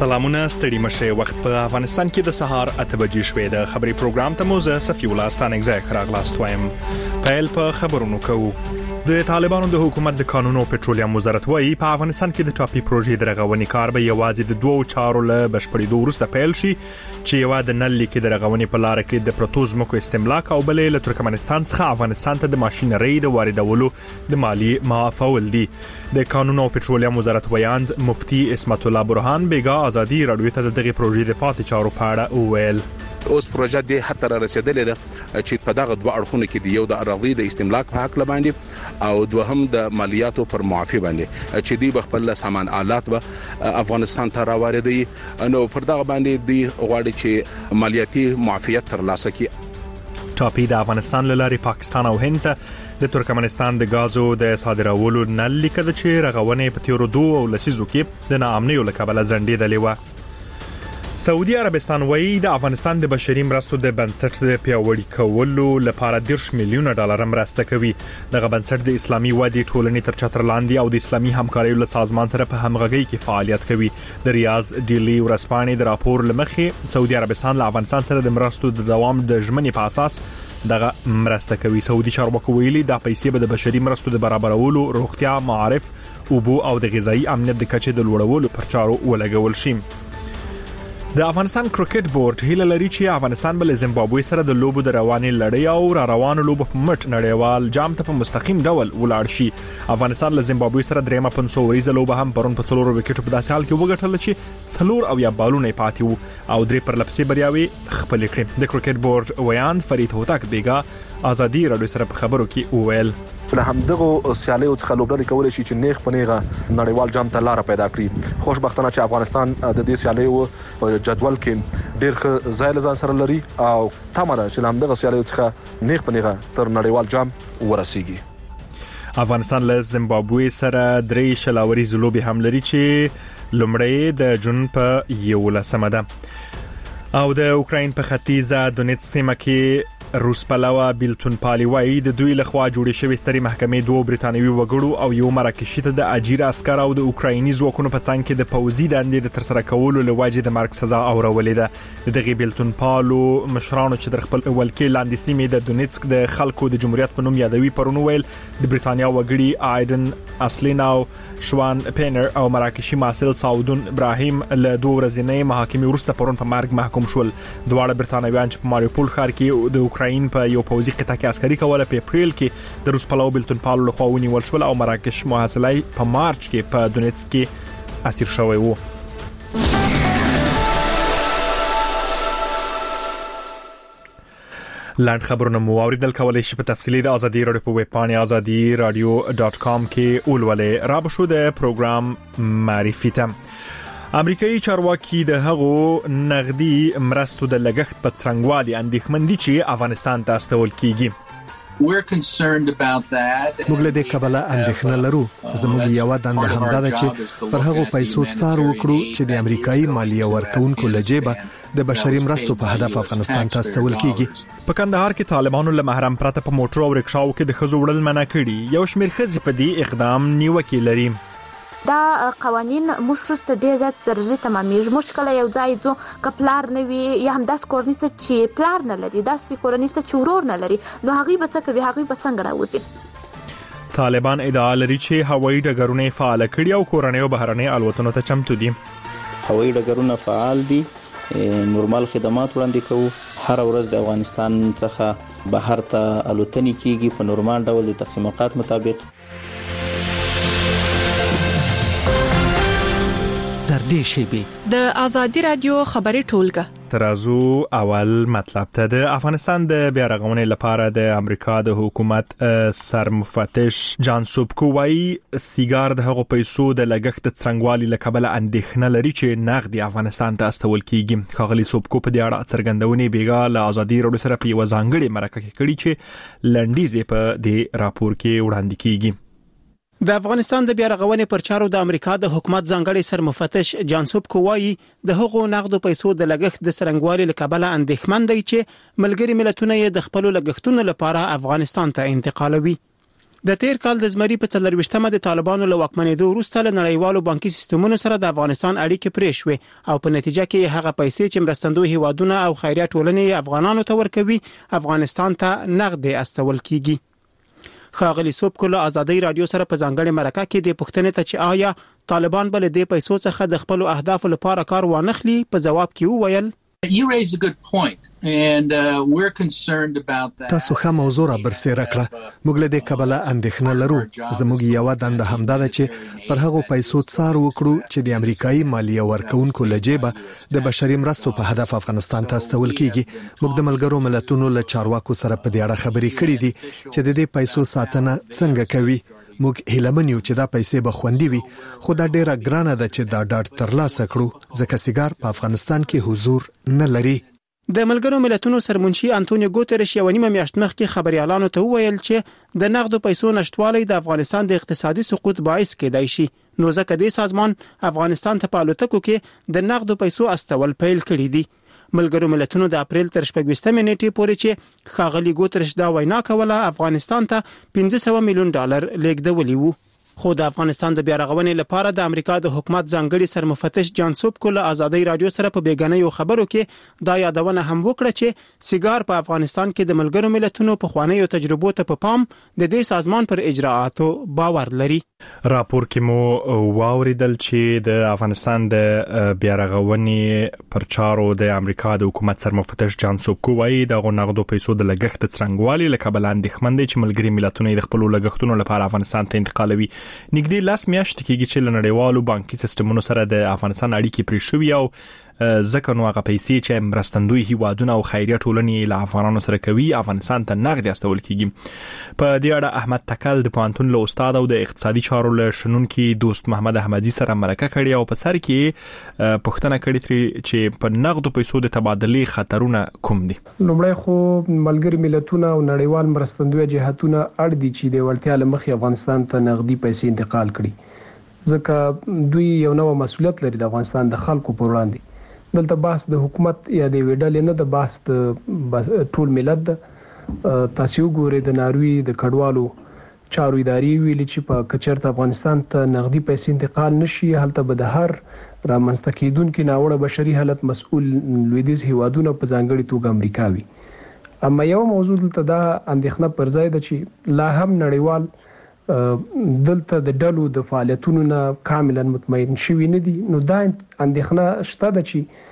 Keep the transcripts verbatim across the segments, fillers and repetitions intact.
سلامونه ستړي مشه وخت په افغانستان کې د سهار اته بجې شوې د خبري پروګرام ته موزه صفی الله ستانګ ځای راغلاست وایم پیل په خبرونو کوو. د طالبانو د حکومت د قانون او پټرولیم وزارت وايي په افغانستان کې د ټاپي پروژې د رغونې کار به یوازې د دوو چارو له بشپړېدو وروسته پیل شي چې یو د نل لیک د رغونې په لار کې د پروتوز مکو استملاک او بلې له ترکمنستان څخه افغانستان ته د ماشينري د واردولو د مالی معافول دي. د قانون او پټرولیم وزارت ویاند مفتي اسمت الله برهان بیګا ازادي رادیو ته دغه پروژې د پاتې چارو په اړه وویل. اوس پروژه د حتی را رسیدلې ده چې په دغه دوه اړخونو کې دی یو د اراضي د استملاک په حق لباندې او دوهم د مالیاتو پر معافي باندې چې دی بخپل سامان آلات به افغانستان ته راوړي دي نو پر دغه باندې دی غواړي چې مالیاتي معافیت ترلاسه کړي. ټاپي د افغانستان لاري پاکستان او هند ته د ترکمنستان د غازو د صادرولو نل لیک د چې رغونې په تیرو دوه او لسیزو کې د ناامنیو لکبل زنډېدلې و. سعودي عربستان وایي د افغانستان د بشري مرستو د بنسټ د پیاوړي کولو لپاره دیرش میلیونه ډالر مرسته کوي. دغه بنسټ د اسلامي ودې ټولنې تر چتر لاندې او د اسلامي همکارۍ له سازمان سره په همغږۍ کې فعالیت کوي. د ریاض ډیلی ورسپانې د راپور لمخې سعودي عربستان له افغانستان سره د مرستو د دوام د ژمنې په اساس دغه مرسته کوي. سعودي چارواکو ویلي دا پیسې به د بشري مرستو د برابرولو، روغتیا، معارف، اوبو او د غذایی امنیت د کچې د لوړولو پر چارو ولګول شي. د افغانستان کرکټ بورډ هیله لري چې افغانستان بل زیمبابوې سره د لوبو د روانې لړۍ او را روانو لوبو په مټ نړیوال جام ته په مستقیم ډول ولاړ شي. افغانستان له زیمبابوې سره درېمه پنځه وریزه لوبه هم پرون په څلورو وکټو په داسې حال کې وګټل چې څلور او یا بالونه پاتې وو او درې پر لپسې بریاوي خپل کړې. د کرکټ بورډ ویاند فرید هوتک بیګا ازادي رادیو سره په خبرو کې وویل له همدغه سیالیو څخه لوبډلې کولای شي چې نیغ په نیغه نړیوال جام ته لار پیدا کړي. خوشبختانه چې افغانستان د دې سیالیو په جدول کې ډېر ښه ځای لزان سره لري او تمه ده چې له همدغه سیالیو څخه نیغ په نیغه تر نړیوال جام ورسیږي. افغانستان له زیمبابوې سره درې شلاوري لوبې هم لري چې لومړی د جون په یولسمه ده او د اوکراین په ختیځه دونیتس سیمه کې روس پلوه بیلتون پالی وایي د دوی لخوا جوړې شوې سترې محکمې دوه برتانوي وګړو او یو مراکشي ته د اجیر عسكر او د اوکرایني ځواکونو په څنګ کې د پوځي دندې د ترسره کولو لوجې د مرګ سزا اورولې ده. دغه بیلتون پالو مشرانو چې د خپل ولکې لاندې سیمې د دونیتسک د خلکو د جمهوریت په نوم یادوي پرون ویل د برتانیا وګړي آیدن اسلیناو شوان پینر او مراکشي ماسل سعودون ابراهیم له دوه ورځې محاکمې وروسته پرون په مرګ محکوم شول. دواړه برتانویان چې په ماریوپول ښار کې د اوکراین په یو پوځي قطعه کې عسکري کوله په اپریل کې د روس پلوه بیلتون پالو لخوا ونیول شول او مراکش محاصلې په مارچ کې په دونیتس کې اسیر شوی وو. لاند خبرونه مو اوریدل کولای شي په تفصیلی د ازادي رادیو په ویب پاڼه ازادي رادیو ډاټ کام کې اولولې را بشو د پروګرام معرفي ته. امریکایي چارواکي د هغو نغدي مرستو د لګښت په څنګهوالي اندېښمن دي چې افغانستان ته استول کیږي. موږ له دې کبله اندېښنه لرو. زموږ یو دنده همدا ده چې پر هغو پیسو څار وکړو چې د امریکایي مالیه ورکونکو لجیبه د بشري مرستو په هدف افغانستان ته استول کیږي. په کندهار کې طالبانو له محرم پرته په موټر او رکشاو کې د خزو وړل منع کړي. یو شمېر ښځې په دې اقدام نیوکه لري. دا قوانين مشرسته ډیر زیات درجه تمامېږي. مشکله یو ځای زو کپلار نه وي یا هم داس کورنیسه چې پلار نه لري، داس کورنیسه چې ورور نه لري، نو هغه به څه کوي، هغه به څنګه راوځي. طالبان ادعا لري چې هوایي ډګرونه فعال کړي او کورنۍ او بهرنۍ الوتنو ته چمتو دي. هوایي ډګرونه فعال دي، نورمال خدمات وړاندې کوو. هر ورځ د افغانستان څخه بهر ته الوتنې کیږي په نورمال ډول د تقسیمات مطابق. در دې شیبه د ازادي رادیو خبري ټولګه ترازو اول مطلب ته د افغانستان د بیا رغونې لپاره د امریکا د حکومت سرمفتش جان سوبکو وايي سیګار د هغو پیسو د لګښت څنګهوالي لکبله اندېښنه لري چې نغدي افغانستان ته استول کیږي. خاغلی سوبکو په دې اړه څرګندونې بیګا له ازادي رادیو سره په یو ځانګړي مرکه کې کړي چې لنډیزې په دې راپور کې وړاندې کیږي. د افغانستان د بیا رغونې پر چارو د امریکا د حکومت ځانګړي سرمفتش جان سوبکو وايي د هغو نقدو پیسو د لګښت د څرنګوالي لکبله اندېښمن دی چې ملګري ملتونه یې د خپل لګښتونو لپاره افغانستان ته انتقالوي. د تیر کال د زمري په څلرويشتمه د طالبانو له واکمنېدو وروسته له نړیوالو بانکي سیستمونو سره د افغانستان اړیکې پرې شوې او په نتیجه کې هغه پیسې چې مرستندوی هیوادونه او خیریه ټولنې افغانانو ته ورکوي افغانستان ته نقد استول کیږي. خاغلی سوبکو له ازادي رادیو سره په ځانګړي مرکه کې د پښتنې ته چې آیا طالبان بل د پیسو څخه د خپل اهداف لپاره کار وانخلي په جواب کې وویل You raise a good point and uh, we're concerned about that. تاسو ښه موضوع را برسېره کړه. موږ له دې کبله اندېښنه لرو. زموږ یو دنده همدا ده چې پر هغو پیسو څار وکړو چې د امریکایي مالیه ورکونکو لجيبه د بشري مرستو په هدف افغانستان ته استول کیږي. موږ د ملګرو ملتونو له چارواکو سره په دې اړه خبرې کړې دي چې د دې پیسو ساتنه څنګه کوي. موږ هیلمن یو چې دا پیسې به خوندي وي خو دا ډیره ګرانه ده چې دا ډاډ ترلاسه کړو ځکه سیګار په افغانستان کې حضور نه لري. د ملګرو ملتونو سرمنشي انټونیو ګوتریش یو نیمه میاشت مخکې خبريالانو ته وویل چې د نقدو پیسو نشټوالي د افغانستان د اقتصادي سقوط باعث کېدای شي. نو ځکه د سازمان افغانستان ته په الوتکو کې د نقدو پیسو استول پیل کړی دي. ملګرو ملتونو د اپریل تر شپږویشتمې نیټې پورې چې خاغلی ګوتریش دا وینا کوله افغانستان ته پنځه سوه میلیون ډالر لیږدولي وو. خو د افغانستان د بیا رغونې لپاره د امریکا د حکومت ځانګړي سرمفتش جان سوبکو له ازادي رادیو سره په بیګانه خبرو کې دا یادونه هم وکړه چې سیګار په افغانستان کې د ملګرو ملتونو په خوانیو تجربو ته په پام د دې سازمان پر اجراءاتو باور لري. راپور کې مو واوریدل چې د افغانستان د بیا رغونې پر چارو د امریکا د حکومت سرمفتش جان سوبکو وايي د غونغدو پیسو د لګښت څرنګوالي لکه بلند خمندې چې ملګري ملتونه د خپل لګښتونو لپاره افغانستان ته انتقالوي. نګدي لاس میاشت کېږي چې لنړیوالو بانکي سیستمونو سره د افغانستان اړیکې پرې شوې او ځکه نو هغه پیسې چې مرستندوی هیوادونه او خیریه ټولنې له افغانانو سره کوي افغانستان ته نقد استول کیږي. په دې اړه احمد تکل د پوهنتون له استاد او د اقتصادي چارو له شنونکي دوست محمد احمدي سره مرکه کړې او په سر کې پوښتنه کړې چې په نقدو پیسو د تبادلې خطرونه کوم دي. لومړی خو ملګري ملتونه او نړیوال مرستندوی جهاتونه اړ دي چې د ولټیا لمخې افغانستان ته نقدي پیسې انتقال کړي ځکه دوی یو نوو مسولیت لري د افغانستان د خلکو پر وړاندې. دلته بحث د حکومت یا د ویډل نه د بحث د ټول ملت د تاسو ګوري د ناروی د کډوالو چارو ادارې ویلي چې په کچرته افغانستان ته نقدي پیسې انتقال نشي هلته به د هر رامنځته کېدونکو ناوړه بشري حالت مسؤل لویدیز هیوادونو په ځانګړي توګه امریکا وي. اما یو موضوع دلته دا اندېښنه پر ځای ده چې لا هم نړیوال دلته د ډلو د فعالیتونو نه کاملا مطمئن شوي نه دي. نو دا اندېښنه شته ده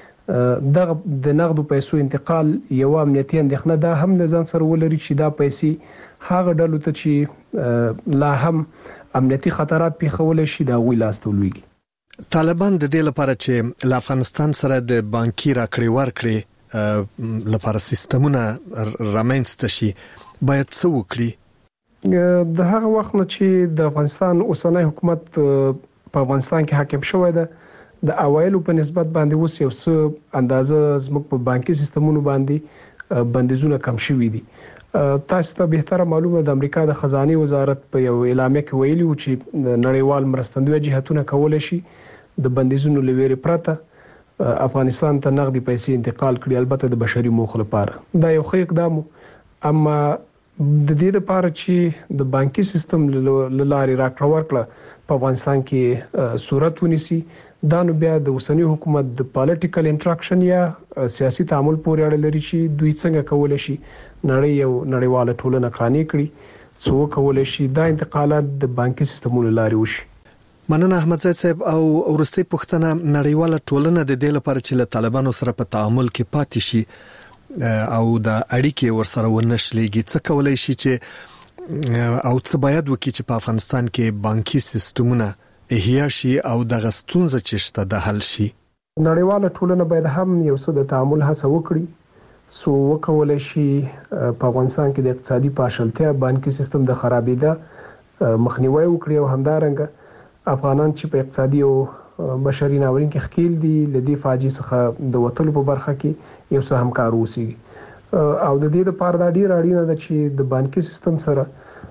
چې دغه د نقدو پیسو انتقال یو امنیتي اندېښنه دا هم د ځان سره ولري چې دا پیسې هغه ډلو ته چې لا هم امنیتي خطرات پیښول شي دا وی لاس ته ولويږي. طالبان د دې لپاره چې له افغانستان سره د بانکي راکړې ورکړې لپاره سیستمونه رامنځته شي باید څه وکړي؟ د هغه وخت نه چې د افغانستان اوسنۍ حکومت په افغانستان کې حاکم شوی ده د اوایلو په نسبت باندې اوس یو څه اندازه زموږ په بانکي سیستمونو باندې بندیزونه کم شوي دي. تاسو ته به معلومه د امریکا د خزانه وزارت په یو اعلامیه کې ویلي و چې نړیوال مرستندوی جهاتونه کولای شي د بندیزونو لویري پرته افغانستان ته نقدي پیسې انتقال کړي البته د بشري موخو لپاره. دا یو ښه اقدام اما د دې لپاره چې د بانکي سیستم لارې راکړه ورکړه په افغانستان کې صورت ونیسي دا نو بیا د اوسنی حکومت د پالیټیکل انټراکشن یا سیاسي تعامل پورې اړه لري چې دوی څنګه کولای شي نړۍ یو نړیواله ټولنه قانوني کړي څو کولای شي دا انتقالات د بانکي سیستمونو لارې وشي. مننه احمد زید صاحب. او ورستي پوښتنه نړیواله ټولنه د دې لپاره چې له طالبانو سره په تعامل کې پاتې شي او د اړیکې ورسره ونشلېږي څه کولای شي چې او څه باید وکړي چې په افغانستان کې بانکي سیستمونه احیا شي او د غستونزه چې شته د حل شي؟ نړیواله ټولنه باید هم یو څه د تعامل هڅه وکړي سو وکولای شي په افغانستان کې د اقتصادي پاشلتیا بانکي سیستم د خرابېدا مخنیوي وکړي او همدارنګه افغانان چې په اقتصادي او بشري ناورین کې خکیل دي لدی فاجعه څخه د وټلو په برخه کې یو څه همکار وسی او د دې لپاره د ډیر اړینه ده چې د بانکي سیستم سره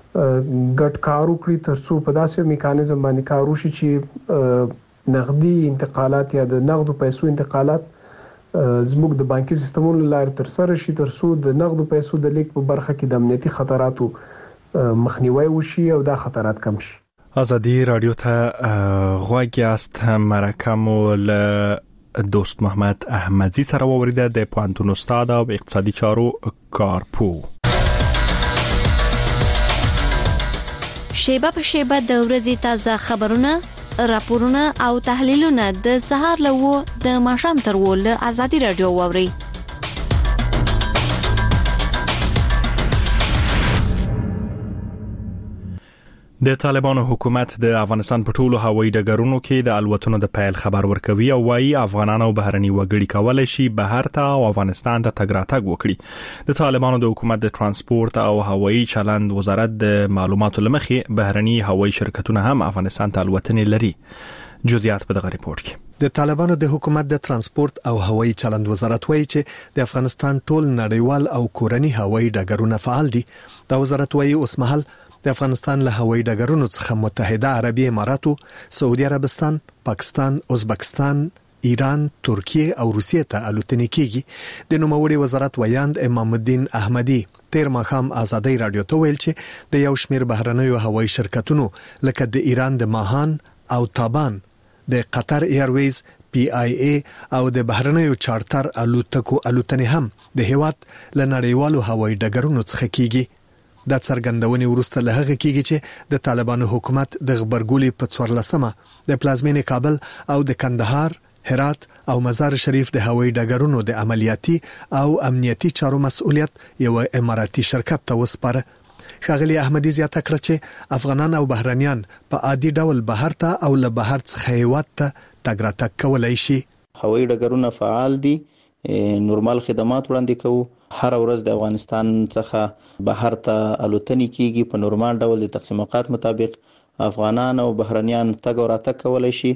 ګډ کار وکړي ترڅو په داسې میکانیزم باندې کار وشي چې نقدي انتقالات یا د نقدو پیسو انتقالات زموږ د بانکي سیستمونو لارې تر سره شي ترڅو د نقدو پیسو د لیک په برخه کې د امنیتي خطراتو مخنیوي وشي او دا خطرات کم شي. ازادي رادیو ته غواړی است مرکم له دوست محمد احمدی سره وریده د پوهنتون استاد او اقتصادي چارو کارپو. شیبه په شیبه د ورځې تازه خبرونه، راپورونه او تحلیلونه د سهار لوو د ماښام تر ول ازادي رادیو ووري. د طالبانو حکومت د افغانستان په ټولو هوایي ډګرونو کې د الوتنو د پیل خبر ورکوي او وايي افغانان او بهرني وګړي کولای شي بهر ته او افغانستان ته تګ راتګ وکړي. د طالبانو د حکومت د ترانسپورت او هوایي چلند وزارت د معلوماتو لمخې بهرني هوایي شرکتونه هم افغانستان ته الوتنې لري. جزئیات په دغه ریپورت کې. د طالبانو د حکومت د ترانسپورت او هوایي چلند وزارت وایي چې د افغانستان ټول نړیوال او کورني هوایي ډګرونه فعال دي. دا وزارت وایي اوس مهال د افغانستان له هوایي ډګرونو څخه متحده عربی اماراتو، سعودي عربستان، پاکستان، ازبکستان، ایران، ترکیه او روسیې ته الوتنې کیږي. د نوموړي وزارت ویاند امام الدین احمدی تیر ماښام ازادي رادیو ته ویل چې د یو شمېر بهرنیو هوایي شرکتونو لکه د ایران د ماهان او تابان، د قطر ایرویز، پی آی ای او د بهرنیو چارټر الوتکو الوتنې هم د هیواد له نړیوالو هوایي ډګرونو څخه کیږي. دا څرګندونې وروسته له هغه کېږي چې د طالبانو حکومت د غبرګولي په څوارلسمه د پلازمینې کابل او د کندهار، هرات او مزار شریف د هوایي ډګرونو د عملیاتي او امنیتي چارو مسؤلیت یو اماراتي شرکت ته وسپاره. ښاغلي احمدی زیاته کړه چې افغانان او بهرنیان په عادي ډول بهر ته او له بهر څخه هیواد ته تګ راتګ کولای شي. هوایي ډګرونه فعال دي، نورمال خدمات وړاندې کوو. هر ورځ د افغانستان څخه بهر ته الوتنې کیږي. په نورمال ډول د تقسیم اوقات مطابق افغانان او بهرنیان تګ او راتګ کولای شي.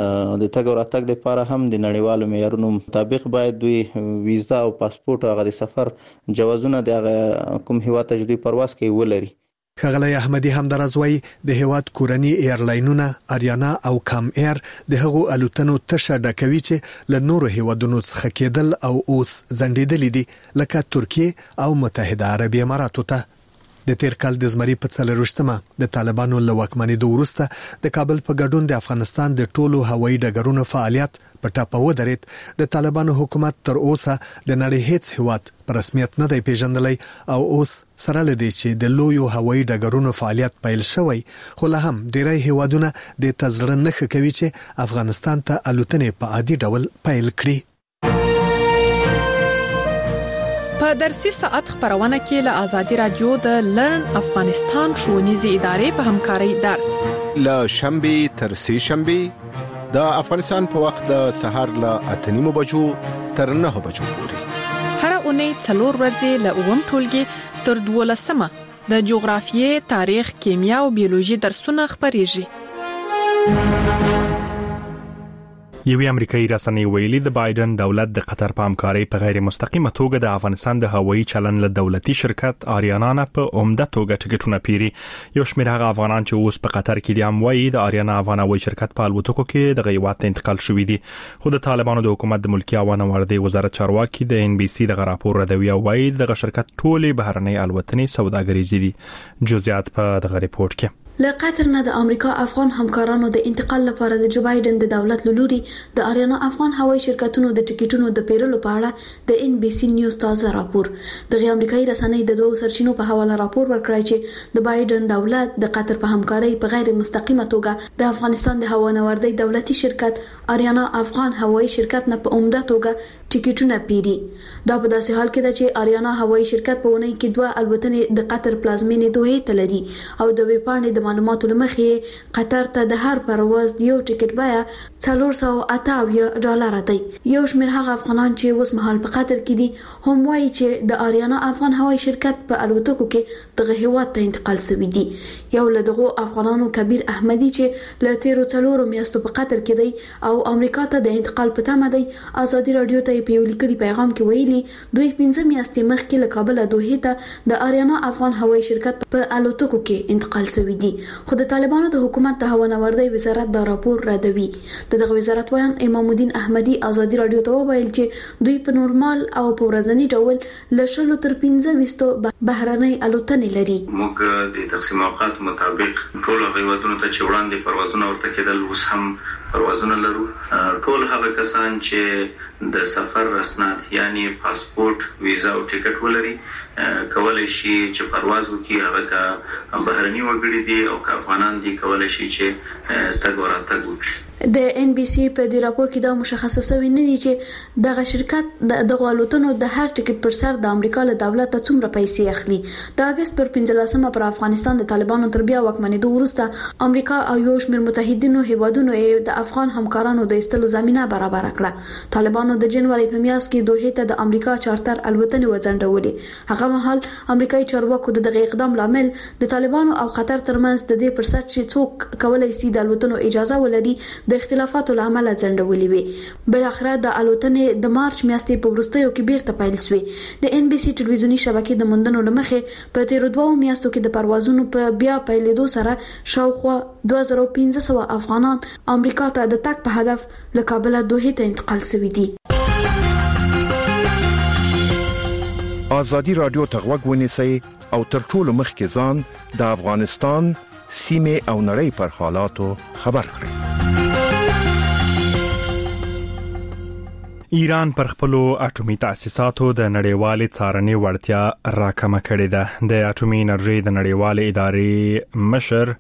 د تګ او راتګ لپاره هم د نړیوالو معیارونو مطابق باید دوی ویزا او پاسپورت او غوړي سفر جوازونه د کوم هیواد ته دوی پرواز کوي ولري. ښاغلی احمدی هم درازوي د هیواد کورنی ایرلاینونه اریانا او کام ایر د هغو الوتنو تشه ډکوي چې له نورو هیوادونو څخه کېدل او اوس ځنډېدلې دي لکه ترکیه او متحده عربی اماراتو ته. د تیر کال د زمري په څلرويشتمه د طالبانو له واکمنېدو وروسته د کابل په ګډون د افغانستان د ټولو هوایي ډګرونو فعالیت په ټاپه ودرېد. د طالبانو حکومت تر اوسه د نړۍ هیڅ هیواد په رسمیت نه دی پیژندلی او اوس سره لدی چې د لویو هوایي ډګرونو فعالیت پیل شوی، خو له هم ډیری هیوادونه د تزړه نه کوي چې افغانستان ته الوتنې په عادي ډول پیل کړي. په درسي ساعت خبرونه کې له ازادي رادیو د لرن افغانستان ښوونیزې ادارې په همکارۍ درس له شنبه تر سه شنبه د افغانستان په وخت د سهار له اته نیمو بجو تر نه بجو پورې هر اونۍ څلور ورځې له اووم ټولګي تر دولسمه د جغرافیې، تاریخ، کیمیا او بیولوژي درسونه خبريږي. یوې امریکایي رسنۍ ویلي د بایدن دولت د قطر په همکارۍ په غیر مستقیمه توګه د افغانستان د هوایي چلند له دولتي شرکت آریانا نه په عمده توګه ټکټونه پیري. یو شمېر هغه افغانان چې اوس په قطر کې دي هم وایي د آریانا افغان هوایي شرکت په الوتکو کې د هیواد ته انتقال شوی دي. خو د طالبانو د حکومت د ملکی عوامو وردی وزارت چارواکي د ان بي سي د راپور ردوي او وایي د شرکت ټولې بهرنۍ الوتنې سوداګریزي دي. جزئیات په دغه ریپورت کې. له قطر نه د امریکا افغان همکارانو د انتقال لپاره د جو بایدن د دولت لوري د آریانا افغان هوایي شرکتونو د ټیکټونو د پیرلو په اړه د ان بي سي نیوز تازه راپور د امریکایي رسنۍ د دوه سرچینو په حواله راپور ورکړی چې د بایدن دولت د قطر په همکارۍ په غیر مستقیمه توګه د افغانستان د هوانوردی دولتي شرکت آریانا افغان هوایي شرکت نه په عمده توګه ټیکټونه پیري. دا په داسې حال کې ده چې آریانا هوایي شرکت په ونې کې دوه الوتنې د قطر پلازمینې دوه ته لري او د ویپاڼې د معلوماتو لمخې قطر ته د هر پرواز د یو ټیکټ بیه څلور سوه اته اویا ډالر دی. یو شمېر هغه افغانان چې اوس مهال په قطر کې دي هم وایي چې د آریانا افغان هوایي شرکت په الوتکو کې دغه هیواد ته انتقال شوی دی. یو له دغه افغانانو کبیر احمدی چې له تیرو څلورو میاشتو په قطر کې دی او امریکا ته د انتقال په تمه دی ازادي رادیو ته په یو لیکلي پیغام کې ویلي دوی پنځه میاشتې مخکې له کابل دوحې ته د آریانا افغان هوایي شرکت په الوتکو کې انتقال شوی دی. خو د طالبانو د حکومت د هوانوردی وزارت دا راپور ردوي. دغه وزارت وایي امام الدین احمدی ازادي رادیو ته ویل چې دوی په نورمال او په ورځنی ډول له شلو تر پنځه ویشتو بهرنۍ الوتنې لري. موږ د تقسیم اوقات مطابق ټول هیوادونو ته چې وړاندې پروازونه ورته کېدل اوس هم پروازونه لرو. ټول هغه کسان چې د سفر رسناد یعنی پاسپورت، ویزا او ټیکټ ولري کولای شي چې پرواز وکړي. هغه که بهرني وګړي دي او که افغانان دي کولای شي چې تګ وراتګ وکړي. د ان بي سي په دې راپور کې دا مشخصه شوی نه دی چې دغه شرکت د غوالوتونو د هر ټیکټ پر سر د امریکا له دولت ته څومره پیسې اخلي. د اگست پر پنځلسمه پر افغانستان د طالبانو تر بیا واکمنېدو وروسته امریکا او یو شمېر متحدینو هیوادونو د افغان همکارانو د ایستلو زمينه برابر کړه. طالبانو د جنوري په میاشت کې دوه ته د امریکا چارټر الوتنې وځنډولې. هغه مهال امریکایي چارواکو دغه اقدام لامل د طالبانو او قطر ترمنځ د دې پر سر چې څوک کولای شي د الوتنو اجازه ولري د اختلافاتو لامل ځنډولې وي. بل اخر د الوتنې د مارچ میاشتې په وروستیو کې بیرته پیل شوې. د ان بي سي ټلویزیونی شبکې د مندنو لمخې په تیر دوه میاشتو کې د پروازونو په بیا پیلېدو سره شاوخوا دوه زره پنځه سوه افغانان امریکا ته د تګ په هدف له کابل دوه ته انتقال شوي دي. ازادي رادیو ته غوږ ونیسئ او تر ټولو مخکې ځان د افغانستان سیمه او نړۍ پر حالاتو خبر کړئ. ایران پر خپل اټومي تاسیساتو د نړیوالې څارنې وړتیا راکمه کړې ده. د اټومي انرژي د نړیوالې ادارې مشر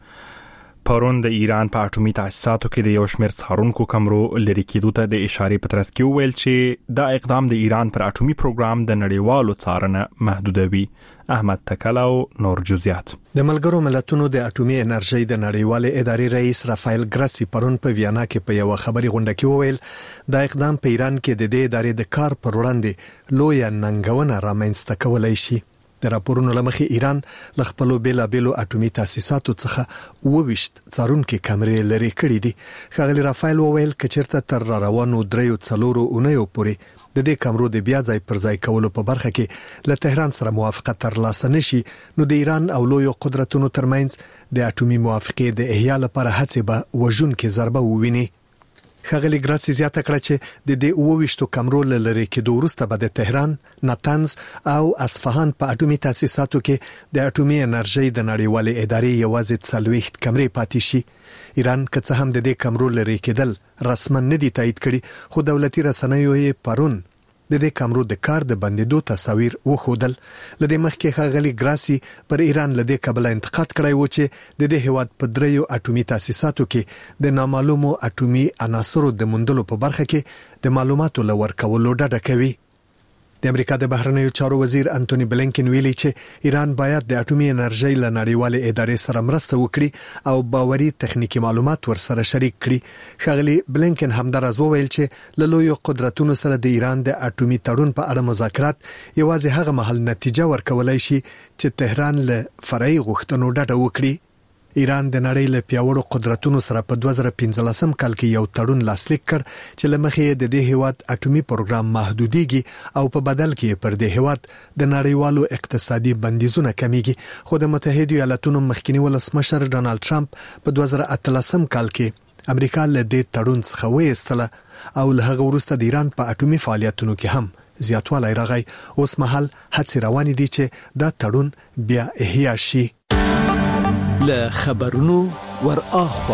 پرون د ایران په اټومي تاسیساتو کې د یو شمېر څارونکو کمرو لري کېدو ته د اشارې په ترڅ کې وویل چې دا اقدام د ایران پر اټومي پروګرام د نړیوالو څارنه محدودوي. احمد تکلاو نور جزئیات. د ملګرو ملتونو د اټومي انرژي د نړیوالې ادارې رئیس رافایل ګراسي پرون په ویانا کې په یو خبري غونډه کې وویل دا اقدام په ایران کې د دې ادارې د کار پر وړاندې لوی ننګونه رامنځته کولای شي. د راپورونو لمخې ایران له خپل بیلا بیلو اټومي تاسیساتو څخه وویشت څارونکو کمرې لري کړې دي. ښاغلي رافایل وویل کچرته تر روانو دریو څلورو اونیو پورې د دې کمرو د بیا ځای پر ځای کولو په برخه کې له تهران سره موافقت ترلاسه نشي نو د ایران او لوی قدرتونو ترمنځ د اټومي موافقې د احیا لپاره هڅې به وژونکې ضربه وویني. ښاغلي ګراسي زیاته کړه چې د دې اوويشتو کمرو لري کې وروسته به د تهران، ناتنز او اصفهان په اټومي تاسیساتو کې د اټومي انرژي د نړیوالې ادارې یوازې څلوېښت کمرې پاتې شي. ایران که څه هم د دې کمرو لري کېدل رسما نه دي تایید کړي خو دولتي رسنیو یې پرون د دې کمرو د کار د بندیدو تصاویر وښودل. لدې مخکې ښاغلي ګراسي پر ایران لدې کبله انتقاد کړی و چې د دې هیواد په دریو اټومي تاسیساتو کې د نامعلومو اټومي عناصرو د موندلو په برخه کې د معلوماتو لور کولو ډډه کوي. د امریکا د بهرنیو چارو وزیر انټونی بلینکن ویلي چې ایران باید د اټومي انرژي له نړیوالې ادارې سره مرسته وکړي او باوري تخنیکی معلومات ورسره شریک کړي. ښاغلي بلینکن همدارز وویل چې له لوی قدرتونو سره د ایران د اټومي تړون په اړه مذاکرات یوازې هغه مهال نتیجه ورکولای شي چې تهران له فرعي غوښتنو ډډه وکړي. ایران د نړۍ له پیاوړو قدرتونو سره په دوه زره پنځلسم کال کې یو تړون لاسلیک کړ چې لمخې د دې هیواد اټومي پروګرام محدوديږي او په بدل کې پر دې هیواد د نړیوالو اقتصادي بندیزونه کمیږي. خو د متحده ایالاتونو مخکنی ولسمشر ډونالد ټرمپ په دوه زره اتلسم کال کې امریکا له دې تړون څخه وایستله او له هغه وروسته د ایران په اټومي فعالیتونو کې هم زیاتوالی راغی. اوس مهال هڅې روانې دي چې دا تړون بیا احیا شي. له خبرونو ور اخوا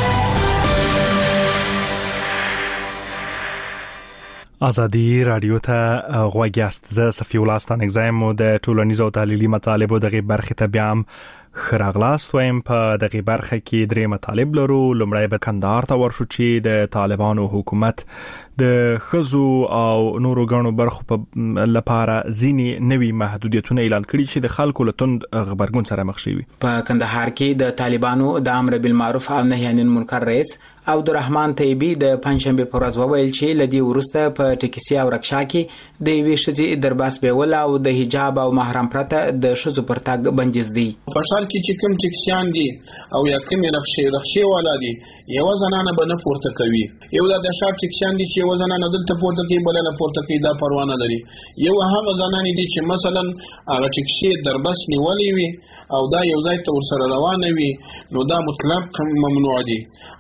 ازادي رادیو ته غوږیاست. زه صفی الله ستانګزایم د ټولنیزو او تحلیلي مطالبو دغه برخه ته بیا هم خراغلاست وایم. په دغه برخه کې درې مطالب لرو. لومړی به کندهار ته ورشو چې د طالبانو حکومت د خزو او نورو غنو برخو په لپاره ځینی نوي محدودیتونه اعلان کړي چې د خلکو له توند خبرګون سره مخ شي. په کندهار کې د طالبانو د امر بالمعروف او نهي عن المنکر رئیس عبدالرحمن طیبی د پنځشنبه پر ورځ وویل چې لدی ورسته په ټیکسي او رکشا کې د وی شذې درباس بیول او د حجاب او محرم پرته د شذو پر تاګ بندیز دي. په شال کې چې کوم ټیکسيان دي او یا کوم رخصه رخصه والا دي یو زنانه به نه پورته کوي. یو د شار ټیکسيان دي چې یو زنانه دلته پورته کوي بل نه پورته کوي دا پروا نه لري. یو هغه زنانه دي چې مثلا هغه ټیکسي درباس نیولې وي او دا یو ځای ته ورسره روانه وي نو دا مطلق ممنوع دي.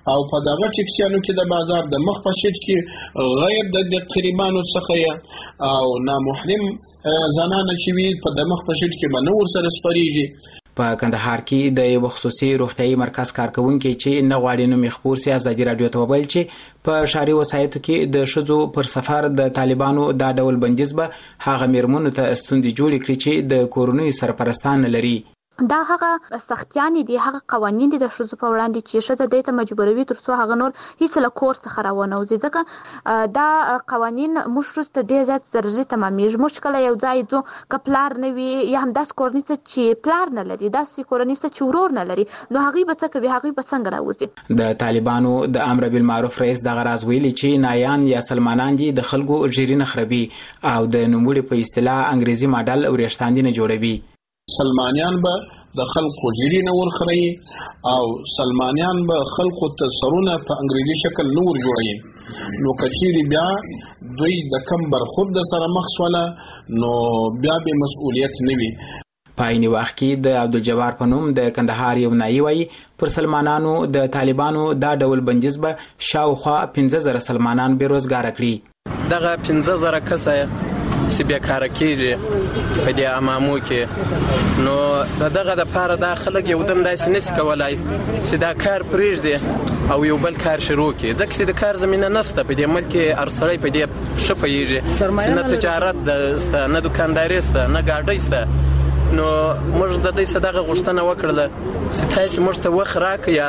او په دغه ټیکسیانو کې د بازار د مخ په شیټ کې غیر د قریبانو څخه او نامحرم زنانه چې وي په د مخ په شیټ کې باندې ور سره سپریږي. په کندهار کې د یو خصوصي روغتيایي مرکز کارکونکو چې نه غواړي نو مخبور سي ازادي رادیو ته ویل چې په شاري وسایتو کې د شذو پر سفر د طالبانو دا ډول بندیز به هغه میرمنو ته ستونزې جوړ کړي چې د کورونی سرپرستان لري. دا هغه سختيان دي، هغه قوانين دي د شذو په وړاندې چې شذ د ته مجبوروي ترڅو هغه نور هیڅ له کور څخه راونه وځي. ځکه دا قوانين مشرست ډیر زیات ضروري تمامېږي. مشکل یو ځای ځو کپلار نه وي یا هم داس کورنیسه چې پلار نه لري، داس کورنیسه چې ورور نه لري، نو هغه به څه کوي، هغه به څنګه راوځي. د طالبانو د امر بالمعروف رئیس د غراز ویلي چې نایان یا سلمانان دي د خلکو جیرینه خرابي او د نوموړي په اصطلاح انګریزي ماډل ورېشتاندینه جوړوي. سلمانیان به د خلکو جیرینه ورخري او سلمانیان به خلکو ته سرونه په انګریزي شکل نور جوړي. نو کچيري بیا دوی د کم برخورد سره مخ سواله نو بیا به مسؤلیت نه وي. په عین وخت کې د عبدالجبار په نوم د کندهار یو نایي وایي پر سلمانانو د طالبانو دا ډول بندیز به شاوخوا پنځه زره سلمانان بیروزګار کړي. دغه پنځه زره کسه چې بیکاره کېږي په دې امامو کې، نو د دغه دپاره دا خلک یو دم داسې نشي کولی چې دا کار پرېږدي او یو بل کار شروع کړي، ځکه چې د کار زمینه نشته په دې ملک کې. هر سړی په دې ښه پوهېږي چې نه تجارت ده، نه دوکانداري شته، نه ګاډۍ شته. نو موږ د دې صدقه غوښتنه وکړله چې تاسو موږ ته وخت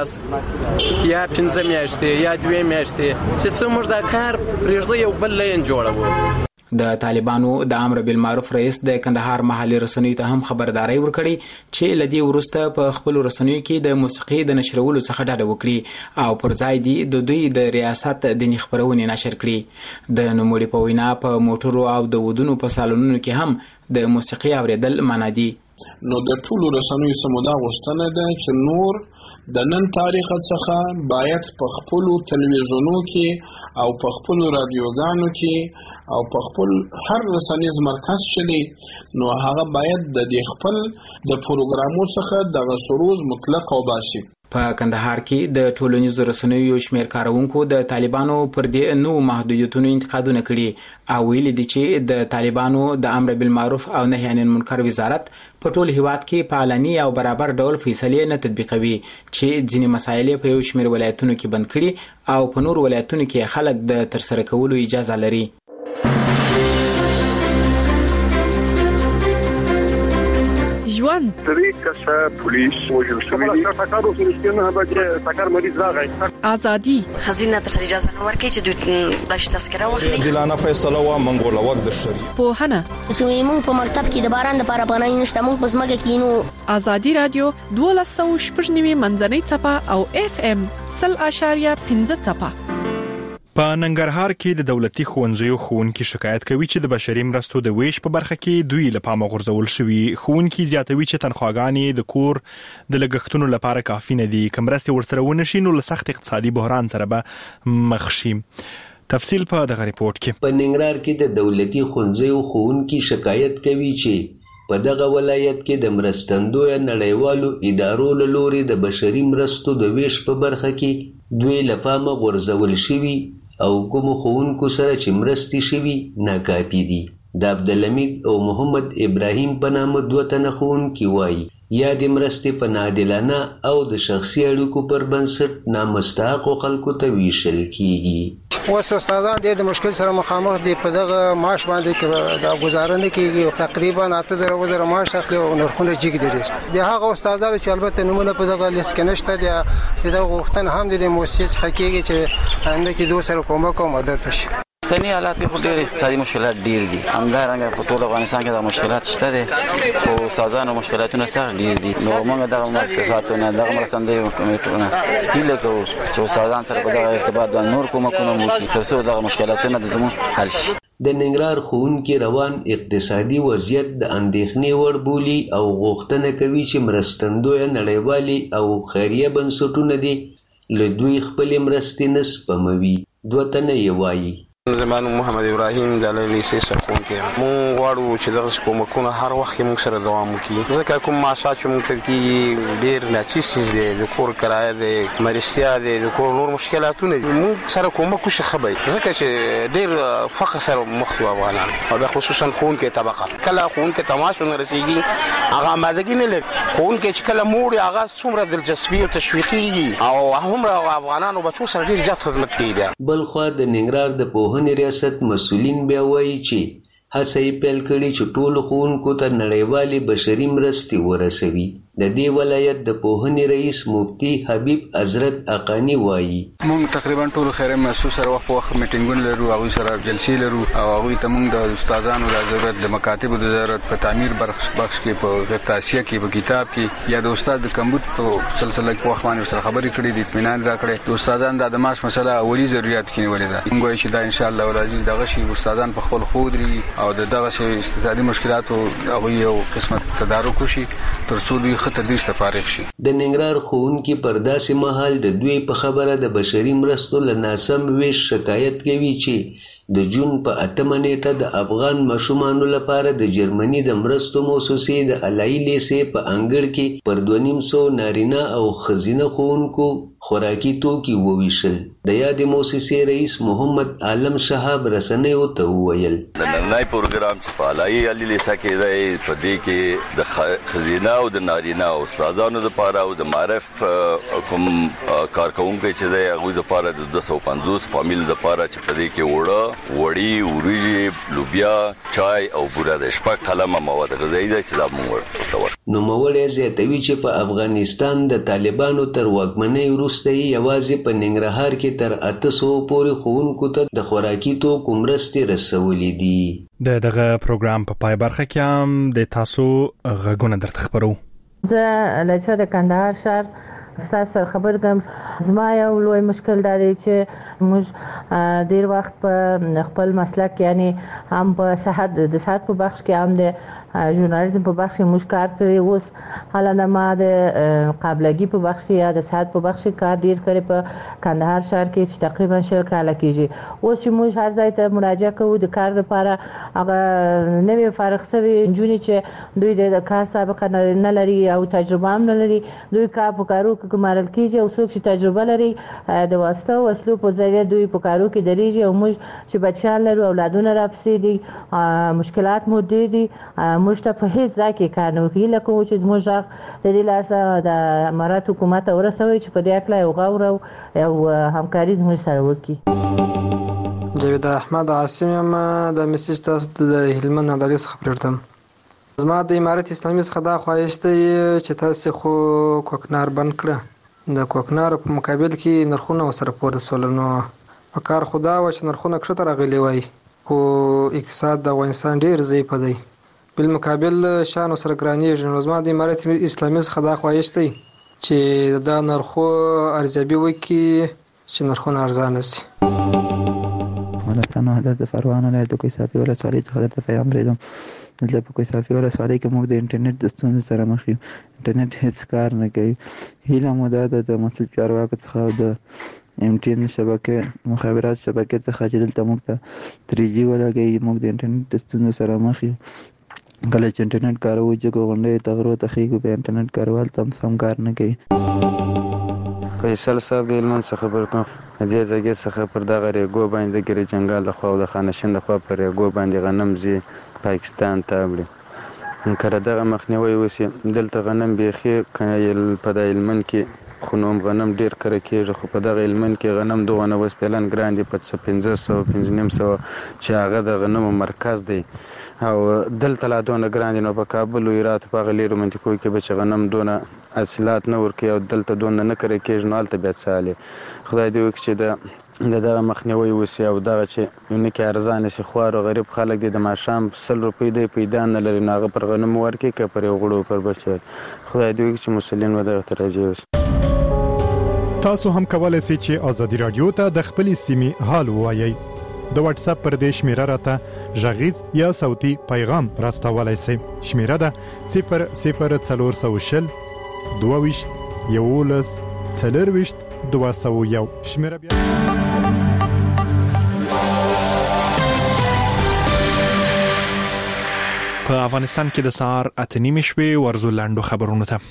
راکړئ یا پنځه میاشتې یا دوه میاشتې چې څو موږ دا کار پرېږدو یو بل لین جوړوو. د طالبانو د امر بالمعروف رئیس د کندهار محلي رسنیو ته هم خبرداري ورکړي چې لدی ورسته په خپل رسنیو کې د موسیقي د نشرولو څخه ډډه وکړي او پر ځای دی د دوی د ریاست د خبرونې نشر کړي. د نوموړي په وینا په موټرو او د ودونو په سالونونو کې هم د موسیقي اوریدل منع دي. نو د ټولو رسنیو سمودا غوښتنه ده چې نور د نن تاریخ څخه باید په خپل تلویزیونو کې او په خپل رادیوګانو کې او په خپل هر رسنیز مرکز چلی نو هغه باید د دې خپل د پروګرامو څخه د غسروز مطلق او باشي. په کندهار کې د ټولنیزو رسنیو شمیر کارونکو د طالبانو پر دې نو محدودیتونو انتقادونه کړي او ویلي دي چې د طالبانو د امر بالمعروف او نهي عن المنکر وزارت په ټول هیواد کې په علني او برابر ډول فیصلې نه تطبیقوي چې ځینې مسایل په یو شمیر ولایتونو کې بند کړي او په نور ولایتونو کې خلک د ترسره کولو اجازه لري. ژوند درې کسه پولیس وژل شوي دي. ټاکارو سره نه بچي ټاکار مریض راغی. ازادي خزینه پر اجازه نه ورکړي چې دوی بلش تذکره واخلي. جلانه فیصله وا منګوله وخت د شری په هنه چې موږ په مکتب کې د باران د پاره پناه نشته، موږ په ځمکه کې نو. ازادي رادیو دوه سوه شپږ نوي منځنۍ چپه او اف ام صفر اشاریه پنځه چپه. په ننګرهار کې د دولتي ښوونځیو ښوونکي شکایت کوي چې د بشري مرستو د ویش په برخه کې دوی له پامه غورځول شوي. ښوونکي زیاتوي چې تنخواګانې د کور د لګښتونو لپاره کافي نه دي، که مرستې ورسره ونشي نو له سخت اقتصادي بحران سره به مخ شي. تفصیل په دغه ریپورت کې. په ننګرهار کې د دولتي ښوونځیو ښوونکي شکایت کوي چې په دغه ولایت کې د مرستندوی نړیوالو ادارو له لوري د بشري مرستو د ویش په برخه کې دوی له پامه غورځول شوي او کوم ښوونکو سره چې مرستې شوي ناکافي دي. د عبدالحمید او محمد ابراهیم په نامه دوه تنه ښوونکي وایي یا د مرستې په ناعادلانه او د شخصي اړیکو پر بنسټ نامستحقو خلکو ته ویشل کیږي. اوس استادان ډېر د مشکل سره مخامخ دي. په دغه معاش باندې د گزاره نه کیږي، تقریبا اته زره وزره معاش اخلي او نرخونه جګ دي. د هغه استادانو چې البته نمونه په دغه لیست کې نشته دي، د غوښتنه هم د مؤسسې حقیقي چې انده کې دوه سره کومک او مدد وشي. سنی حالات خو ډېر اقتصادي مشکلات ډېر دي، همدارنګه په ټول افغانستان کې دا مشکلات شته دي، خو استادانو مشکلاتونه سخت ډېر دي. نو موږ دغه مؤسساتونه دغه مرستندویو کمیټونه هیله کوو چې استادان سره په دغه ارتباط باندې نور کومکونه وکړي تر څو دغه مشکلاتونه د دوی حل شي. د ننګرهار ښوونکي روان اقتصادي وضعیت د اندېښنې وړ بولي او غوښتنه کوي چې مرستندویه نړیوالې او خیریه بنسټونه دي له دوی خپلې مرستې نه سپموي. دوه تنه یې وایي زمان محمد ابراهیم د لیسې سرخون کې مونږ غواړو چې دغه کومکونه هر وخت موږ سره دوام وکړي ځکه کوم معاشات چې موږ ترکي ډیر ناچیز دي د کور کرایه د مرستیا د کور نور مشکلاتونه موږ سره کومک وشي خبي ځکه چې ډیر فقر سره مخ شو افغانان او خصوصا خون کې طبقه کله خون کې تماشو نه رسیږي هغه مازګی نه لګ خون کې چې کله موړي هغه څومره دلچسپي او تشویقي او هم افغانانو بچو سره ډیر زیات خدمت کوي بیا بل خو د ننګرهار د پوهنې ریاست مسؤلین بیا وایي چې هڅه یې پیل کړې چې ټولو ښوونکو ته نړیوالې بشري مرستې ورسوي. د دې ولایت د پوهنې رئیس مفتي حبیب حضرت اقانی وایي موږ تقریبا ټول خیره محسوس سره وخت وخت میټینګونه لرو او سره جلسې لرو او هغه ته موږ د استادانو د ضرورت د مکاتبو د ضرورت په تعمیر بخش بخش کې په غیر تاسیه کې په کتاب کې یا د استاد د کمبود په سلسله کې وخت باندې سره خبرې کړې دي اطمینان راکړي د استادانو د ماش مسله اولی ضرورت کې نیولې ده موږ چې دا ان شاء الله ولازم دغه شی استادان په خپل خودري او دغه شی اقتصادي مشکلاتو هغه یو قسمت تدارک وشي تر څو دوی خطر دي استفارغ شي. د ننګرهار ښوونکي پر داسې مهال د دوی په خبره د بشري مرستو له ناسم ویش شکایت کوي چې د جون په اتمه نیټه د افغان ماشومانو لپاره د جرمني د مرستو موسسې د علایي لیسې په انګړ کې پر دوه نیم سوه نارینه او ښځینه ښوونکو خوراکي توکي وویشل. د یادې موسسې رئیس محمد عالم شهاب رسنیو ته وویل د نننۍ پروګرام چې په علایي علي لیسه کې دی په دې کې د ښځینه او د نارینه او استادانو لپاره او د معرف کوم کارکوونکي چې دی هغوی لپاره د دوه سوه پنځوس فامیل لپاره چې په دې کې وړه وړي وریجې لوبیا چای او بوره د شپږ قلمه مواد غذایي ده چې دا موږ ورته نوموړی زیاتوي چې په افغانستان د طالبانو تر واکمنۍ وروسته یې یوازې په ننګرهار کې تر اته سوه پورې ښوونکو ته د خوراکي توکو مرستې رسولې دي. د دغه پروګرام په پای برخه کې هم د تاسو غږونه درته خبرو. زه له د کندهار شهر ستاسو سره خبر کوم. زما یو لوی مشکل دا دی چې موږ ډیر وخت په خپل مسلک یعنی هم په صحت د صحت په بخش کې هم د ژورنالیزم په بخش کې موږ کار کړی. اوس حالا ما د قابلګي په بخش کې یا د صحت په بخش کې کار ډیر کړی په کندهار شهر کې چې تقریبا شل کاله کېږي. اوس چې موږ هر ځای ته مراجعه کوو د کار لپاره هغه نوې فارغ شوي نجونې چې دوی د کار سابقه نه لري او تجربه هم نه لري دوی کار په کارو کې ګمارل کېږي او څوک چې تجربه لري د واسطه او وسلو په ذریعه دوی په کارو کې درېږي او موږ چې بچیان لرو اولادونه راپسې دي مشکلات مو ډېر دي موږ ته په هیڅ ځای کې کار نه کوي لکه چې موږ غږ د دې لاسه د امارات حکومت ته ورسوي چې په دې اکله یو غور او همکاري زموږ سره وکړي. جاوید احمد عاصم یم د میسج تاسو د هلمند عدالت څخه پرېږدم. زما د امارت اسلامي څخه دا خواهش دی چې تاسو خو کوکنار بند کړه د کوکنار په مقابل کې نرخونه سره پورته سول نو په کار خدا و چې نرخونه کښته راغلي وای خو اقتصاد د افغانستان ډیر ضعیف دی بالمقابل شان سره ګرانیږي. نو زما د امارت اسلامي څخه دا خواهش دی چې دا نرخو ارزیابي وکړي چې نرخونه ارزانه شي. افغانستان وحدت د فروان ولایت د کویسافي ولسوالۍ څخه درته پیغام لرم. دلته په کویسافي ولسوالۍ کې موږ د انټرنیټ د ستونزو سره مخ یو. انټرنیټ هیڅ کار نه کوي. هیله مو دا ده د مسؤل چارواکو څخه د ایم ټي ان شبکې مخابرات شبکې څخه چې دلته موږ ته تھری جي ولګوي. موږ د انټرنیټ د ستونزو سره مخ یو. کله چې انټرنیټ کاروو چې غونډې ته غرو ته خېږو بیا انټرنیټ کاروال ته هم سم کار نه کوي. فیصل صاحب د هلمند څخه خبر کوم. د دې ځای څخه پر دغه ریګو باندې د ګری جنګال د خوا او د خانشین د خوا پر ریګو باندې غنم زی پاکستان ته وړي. کله دغه مخنیوي وسی دلته غنم بیخي کایل په د هلمند کې خو نوم غنم ډیر کړه کېږي خو په دغه هلمند کې غنم دغه نه وس پلان ګران دي په پنځه سوه پنځه نیم سوه چې هغه د غنمو مرکز دی او دلته لا دونه ګران دي. نو په کابل او هرات په هغه لیرو منطقو کې به چې غنم دونه حاصلات نه ورکوي او دلته دونه نه کړی کېږي نو هلته بیا څه حال خدای دې وکړي چې د د دغه مخنیوي وسی او دغه چې یونه کې ارزانه شي. خوار او غریب خلک دي د ماشام سل روپۍ دی پیدا نه لري نو هغه پر غنم ورکوي که پر یو غړو پر بچ. خدای دې وکړي چې مسلین و دغه ته راجع وشي. تاسو هم کولای شئ چې ازادي رادیو ته د خپلې سیمې حال ووایئ. د واتس اپ پر دې شمیره راته غږیز یا صوتي پیغام راستولای شئ. شمیره ده صفر صفر څلور سوه شل دوه ویشت یولس څلور ویشت دوه سوه یو. شمیره بیا په افغانستان کې د سهار اته نیمې شپې ورزو لاندو خبرونو ته.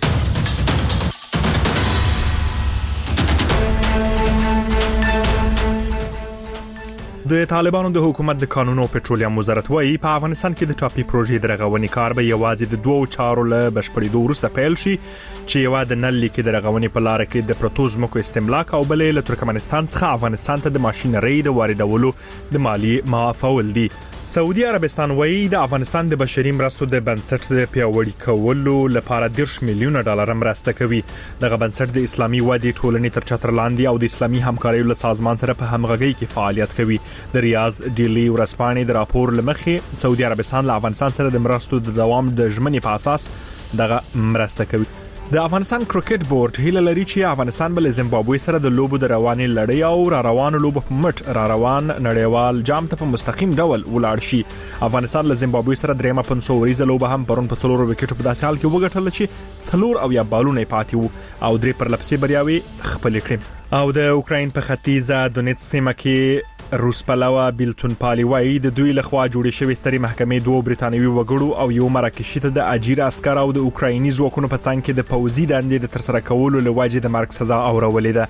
د طالبانو د حکومت د قانون او پټرولیم وزارت وايي په افغانستان کې د ټاپي پروژې د رغونې کار به یوازې د دوو چارو له بشپړېدو وروسته پیل شي چې یو د نل لیکې د رغونې په لار کې د پروتو ځمکو استملاک او بلې له ترکمنستان څخه افغانستان ته د ماشينرۍ د واردولو د مالی معافول دي. سعودي عربستان وايي د افغانستان د بشري مرستو د بنسټ د پیاوړي کولو لپاره دیرش میلیونه ډالر مرسته کوي. دغه بنسټ د اسلامي ودې ټولنې تر چتر لاندې او د اسلامي همکارۍ له سازمان سره په همغږۍ کې فعالیت کوي. د ریاض ډیلی ورځپاڼې د راپور لمخې سعودي عربستان له افغانستان سره د مرستو د دوام د ژمنې په اساس دغه مرسته کوي. د افغانستان کرکټ بورډ هیله لري چې افغانستان بل زیمبابوې سره د لوبو د روانې لړۍ او را روانو لوبو په مټ را روان نړیوال جام ته په مستقیم ډول ولاړ شي. افغانستان له زیمبابوې سره درېمه پنځه وریزه لوبه هم پرون په څلورو وکټو په داسې حال کې وګټل چې څلور او یا بالونه پاتې وو او درې پر لپسې بریاوي خپل کړې. او د اوکراین په ختیځه دونیتس سیمه کې روس پلوه بیلتون پالی وایي د دوی لخوا جوړې شوې سترې محکمې دوه بریتانوي وګړو او یو مراکشي ته د اجیر عسكر او د اوکرایني ځواکونو په څنګ کې د پوځي دندې د ترسره کولو لوجې د مرګ سزا اورولې ده.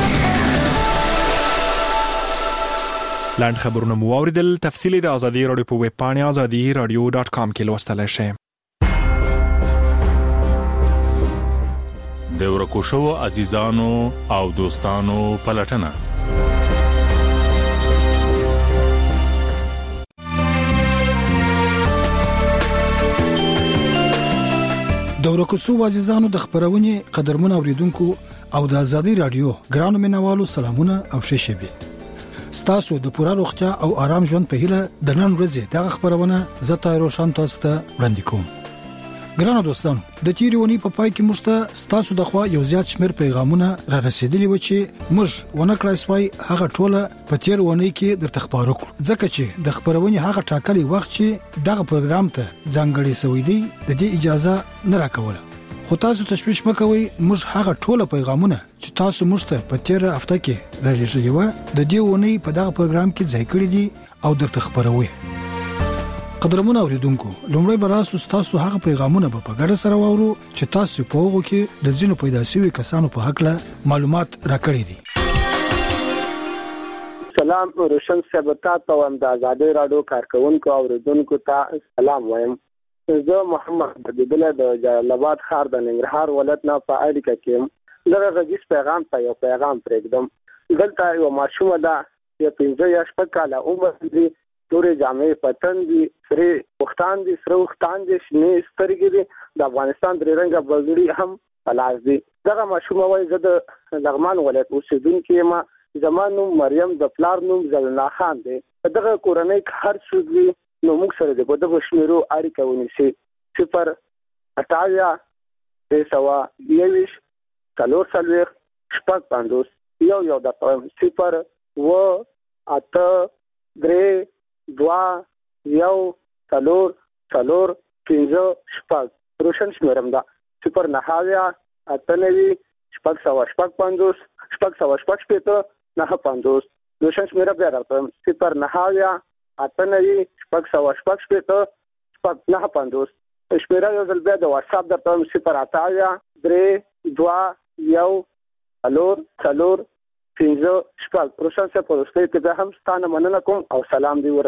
لاند خبرونه مو اوریدل. تفصیلی د ازادي رادیو په ویب پاڼه ازادي رادیو ډاټ کام کې لوستلی شئ. د ورکو شوو عزیزانو او دوستانو پلټنه. د ورکوسو عزیزانو د خبرونې قدرمن اوریدونکو او د ازادي رادیو ګرانو مینوالو سلامونه او ښه شپه. ستاسو د پوره روغتیا او آرام ژوند په هیله د نن ورځې د خبرونه زتا روشن تاسو ته وړاندې کوم. ګرانو دوستانو د تیریونی په پای کې مشته ستاسو د خوا یو زیات شمیر پیغامونه را رسیدلی و چې موږ ونه کړای سوای هغه ټوله په تیر ونی کې د تخبار وکړو ځکه چې د خبرونه هغه ټاکلي وخت چې دغه پروګرام ته ځانګړي سوی دی د دې اجازه نه راکوله. خو تاسو تشویش مکوئ موږ هغه ټوله پیغامونه چې تاسو موږ ته په تیر هفته کې را لېږلي و د دې ونی په دغه پروګرام کې ځای کړی دي او درته خبروي. قدرمن اوریدونکو لومړی براسو تاسو هغه پیغامونه په ګډه سره وورو چې تاسو په هغه کې د ځینو پیدا شوی کسانو په حق له معلومات راکړی دي. سلام روشن ثبتات او د آزادۍ رادیو کارکونکو اوریدونکو ته سلام وایم. زه محمد بدیله د جلال آباد ښار د ننګرهار ولایت نه په اړیکه کې دغه غږیز پیغام ته یو پیغام پرېږدم. دلته یو ماشومه ده چې پنځه یا شپږ کاله عمر لري. تورې جامې پتن دي سره وختان دي سره وختان دي شنې سترګې دي د افغانستان درې رنګه بغړي هم پلاس دي. دغه ماشومه وایي زه د لغمان ولایت اوسیدونکې یم. زمانو مریم د پلار نوم زلنا خان دی. دغه کورنۍ هر څه دي نو موږ سره د بده شمیرو اړیکه ونیسي. صفر اټاویا درې سوه یویشت څلور څلوېښت شپږ پنځوس یو یو د صفر و اته درې دوا یو څلور څلور پنځه شپږ روشن شمیرم ده. صفر نهاویا اته نوي شپږ سوه شپږ پنځوس شپږ سوه شپږ شپېته نهه پنځوس روشن شمیره بیا درته صفر نهاویا اته نوي شپږ سوه شپږ شپېته شپږ نهه پنځوس شمیره یو ځل بیا د واتساپ درته صفر اتاویا درې دوا یو څلور څلور پنځه شپږ روشن صاحب په وروستۍ کې به هم ستانه مننه کوم او سلام دی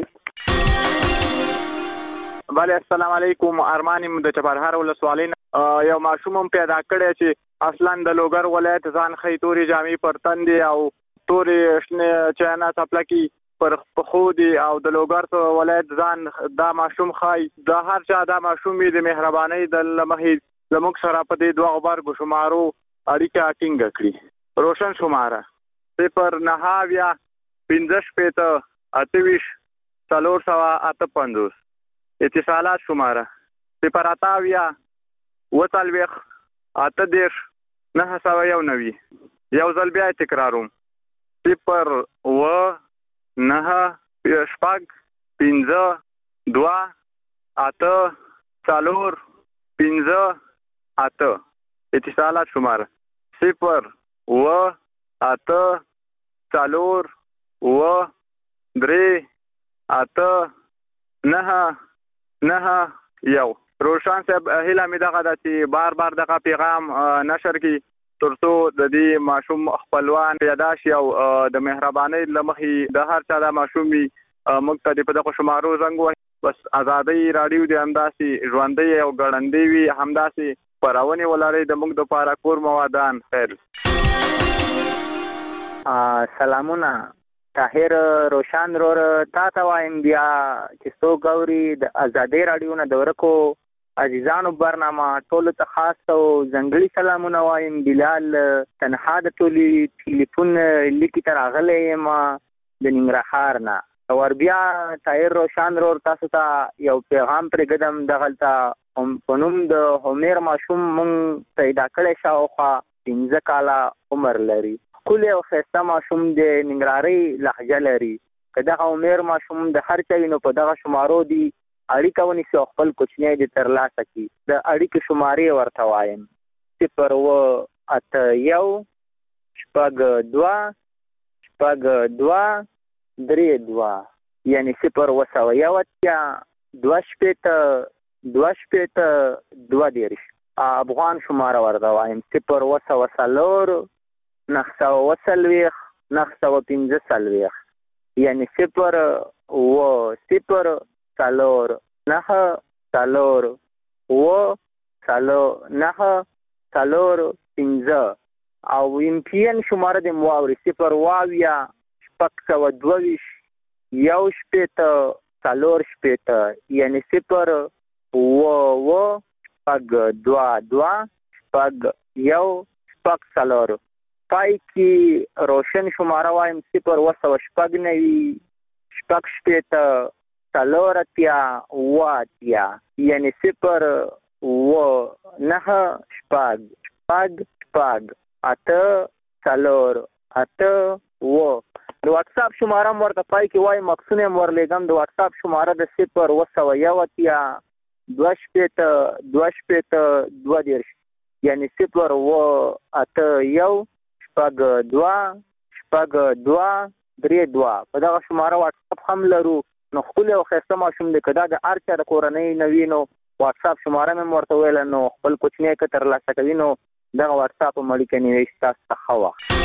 ورسیږي. بله السلام علیکم. ارمان یم د چپرهار ولسوالۍ یو ماشوم هم پیدا کړی چې اصلا د لوګر ولایت ځان ښیي تورې جامې پر تن دي او تورې شنې چاینا څپلکي پر پښو دي او د لوګر ولایت ځان دا ماشوم ښایي. د هر چا دا ماشوم وي د مهربانۍ د مخې زموږ سره په دې دوه غبرګو شمارو اړیکه ټینګه کړي. روشن شماره صفر نهاویا پنځه شپېته اته ویشت څلور سوه اته پنځوس. اتصالات شماره صفر اتاویا اوه څلوېښت اته دېرش نهه سوه یو نوي. یو ځل بیا تکراروم صفر اوه نهه شپږ پنځه دوه اته څلور پنځه اته. اتصالات شماره صفر اوه اته څلور اوه درې اته نهه نهه یو روشان صاحب هیله مې دغه د چې بار بار دغه پیغام نشر کی ترڅو د دې ماشوم خپلوان پیدا شي او د مهرباني لمخې د هر چا د ماشومي مقتدی په دغه شمارو زنګ وای بس ازادي رادیو د همداسي ژوندۍ او ګړندۍ وي همداسي پرونه ولري د موږ د پاره کور موادان خیر سلامونه طاهر روشان رور تا ته وایم بیا چې سو ګوري د ازادي رادیو نه دورکو عزیزانو برنامه ټول ته خاص او ځنګړي سلامونه وایم بلال تنها د ټولي ټلیفون لیکي تر اغله ما د ننګرهار نه ور بیا طاهر روشان رور تاسو ته یو پیغام پر قدم دغلتا پنوم د همیر ماشوم مونږ پیدا کړی شاوخوا پنځه کاله عمر لري کله او خسته ماشوم د ننګرهاري لهجه لري کله همیر ماشوم د هر چا نو په دغه شمارو دی اړیکه ونی سو خپل کوچنی د ترلاسه کی د اړیکه شمارې ورته وایم صفر و اته یو شپږ دوه شپږ دوه درې دوه یعنی صفر و سوه یو اتیا دوه شپېته دوه شپېته دوه دېرش افغان شماره ورته وایم صفر و سوه څلور نهه سوه اوه څلوېښت نهه سوه پنځه څلوېښت یعنی صفر و صفر څلور نهه څلور اوه څلور نهه څلور پنځه او ایم پی ان شماره د مواوري صفر واویا شپږ سوه دوه ویشت یو شپېته څلور شپېته یعنی صفر اوه اوه شپږ دوه دوه شپږ یو شپږ څلور پای کې روشن شماره وایم صفر اوه سوه شپږ نوي شپږ شپېته څلور اتیا اوه اتیا یعنی صفر اوه نهه شپږ شپږ شپږ اته څلور اته اوه د واتساپ شماره هم ورته پای کې وایي مکسونه هم ورلیږم د واتساپ شماره د صفر اوه سوه یو اتیا دوه شپېته دوه شپېته دوه دېرش یعنی صفر اوه اته یو شپږ دوه شپږ دوه درې دوه په دغه شماره واتساپ هم لرو نو ښکلی او ښایسته ماشوم دی که دا د هر چا د کورنۍ نه وي نو واتساپ شماره مې هم ورته ویله نو خپل کوچنی که ترلاسه کوي نو دغه واتساپ هم اړیکه نیوي ستاسو ته ښه وخت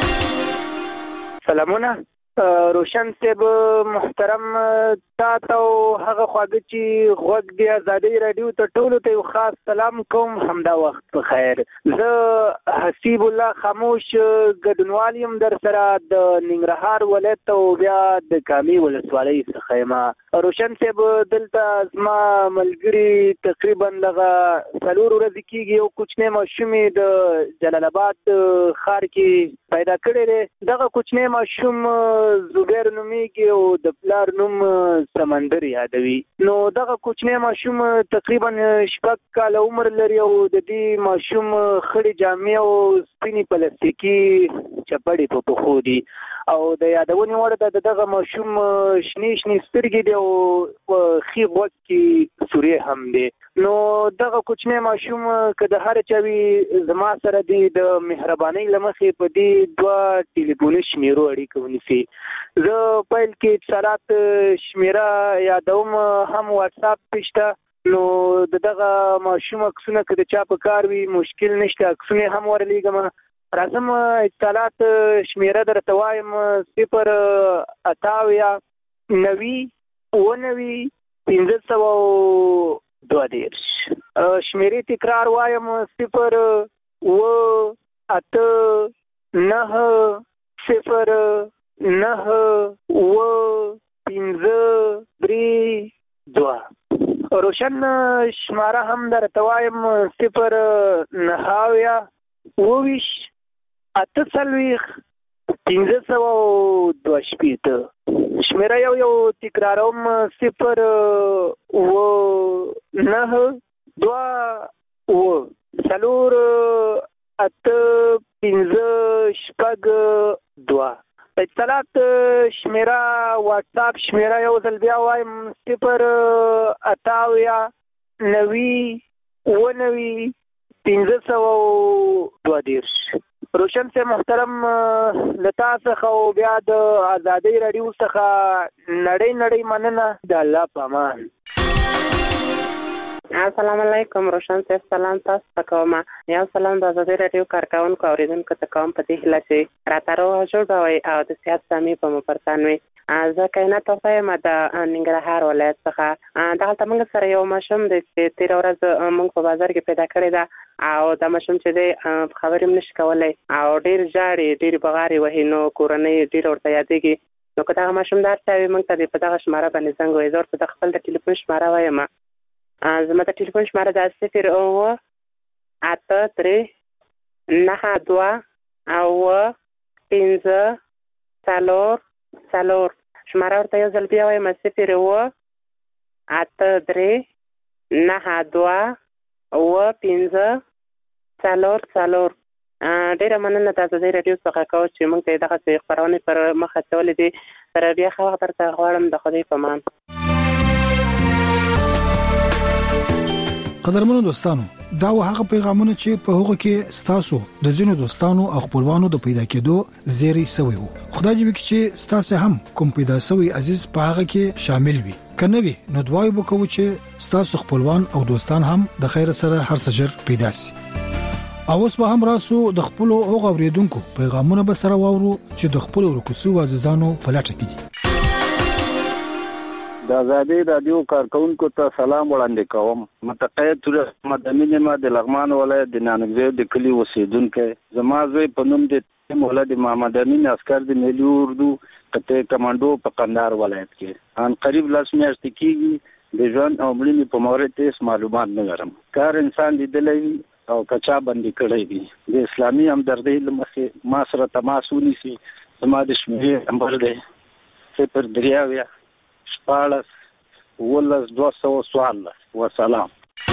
سلامونه روشن صاحب محترم تا ته هغه خواږه چې غوږ دی ازادي رادیو ته ټولو ته یو خاص سلام کوم همدا وخت په خیر زه حسیب الله خاموش ګډونوال یم در سره د ننګرهار ولایت او بیا د کامي ولسوالۍ څخه یم روشن صاحب دلته زما ملګري تقریبا دغه څلور ورځې کېږي یو کوچنی ماشوم د جلال آباد ښار کې پیدا کړی دی دغه کوچنی ماشوم زبیر نومیږي او د پلار نوم سمندر یادوي نو دغه کوچنی ماشوم تقریبا شپږ کاله عمر لري او د دې ماشوم خړې جامې او سپینې پلاستیکي چپړې په پښو دي او د یادونې وړ ده دغه ماشوم شنې شنې سترګې دي او ښي غوږ کې سورې هم دي نو دغه کوچنی ماشوم که د هر چا وي زما سره دی د مهربانۍ له مخې په دې دوه ټلیفوني شمیرو اړیکه ونیسي زه پیل کې اتصالات شمیره یادوم هم واتساپ پې شته نو د دغه ماشوم عکسونه که د چا په کار وي مشکل نشته عکسونه هم ورلیږم راځم اتصالات شمیره درته وایم صفر اته اویا نوي اوه نوي پنځه سوه دوه دېرش شمیرې تکرار وایم صفر اوه اته نهه صفر نهه اوه پنځه درې دوه روشن شماره هم درته وایم صفر نهه اویا اوه ویشت اته څلوېښت پنځه سوه دوه شپېته شمیره یو یو تکراروم صفر اوه نهه دوه اوه څلور اته پنځه شپږ دوه اتصالات شمیره واتساپ شمیره یو ځل بیا وایم صفر اته اویا نوي اوه نوي پنځه سوه دوه دېرش روشن صاحب محترم له تا څخه او بیا د ازادۍ راډیو څخه نړۍ نړۍ مننه د الله په امان السلام علیکم روشن صاحب، سلام تاسو ته کوم. یو سلام د ازادي رادیو کارکونکو اوریدونکو ته کوم په دې هیله چې راته روغ جوړ وي او د صحت سامي په مپرتان وي. زه کائنات توفیق یم د ننګرهار ولایت څخه. دغلته موږ سره یو ماشوم دی چې تېره ورځ موږ په بازار کې پیدا کړی ده او دا ماشوم چې دی خبرې هم نشي کولی او ډېر ژاړي، ډېرې بغارې وهي، نو کورنۍ ډېر ورته یادېږي. نو که دغه ماشوم دا اړتیا وي موږ ته د په دغه شماره باندې زنګ ووایي. زه ورته د خپل د ټلیفون شماره وایم. زما د ټلیفون شماره ده صفر اوه اته درې نهه دوه اوه پنځه څلور څلور. شماره ورته یو ځل بیا وایم، صفر اوه اته درې نهه دوه اوه پنځه څلور څلور. ډېره مننه د ازادي راډیو څخه کوو چې موږ ته دغسې خپرونې پر مخ اچولې دي. تر بیا ښه وخت درته غواړم. د خدای په امان. قدرمنو دوستانو، دا و هغه پیغامونه چې په هغه کې ستاسو د ځینو دوستانو او خپلوانو د پیدا کېدو زیری سوي وو. خدای دې وکړي چې ستاسو هم کوم پیدا سوي عزیز په هغه کې شامل وي. کنه وي نو دعای وکړو چې ستاسو خپلوان او دوستان هم د خیر سره هر سجر پیدا شي. اوس به هم راسو د خپل او غوړیدونکو پیغامونه به سره واورو چې د خپل ورکوسو عزیزانو په لټه کې دي. د ازادي رادیو کارکونکو ته سلام وړاندې کوم. متقاعد مدني نما د لغمان ولایت د نانګزی د کلی اوسیدونکو. زما زوی په نوم د مولد محمد امین عسكر د ملي اردو قطعه کمانډو په قندهار ولایت کې ان قریب لاس میاشتې کېږي. د ژوند او مړینې په مورد هیڅ معلومات نه لرم. کار انسان لیدلی او کچا باندې کړی دی. د اسلامي همدردۍ له مخې ما سره تماس ونیسي. زما د شمیرې نمبر دی صفر درې اویا شپاړس اوولس دوه سوه څوارلس. وسلام.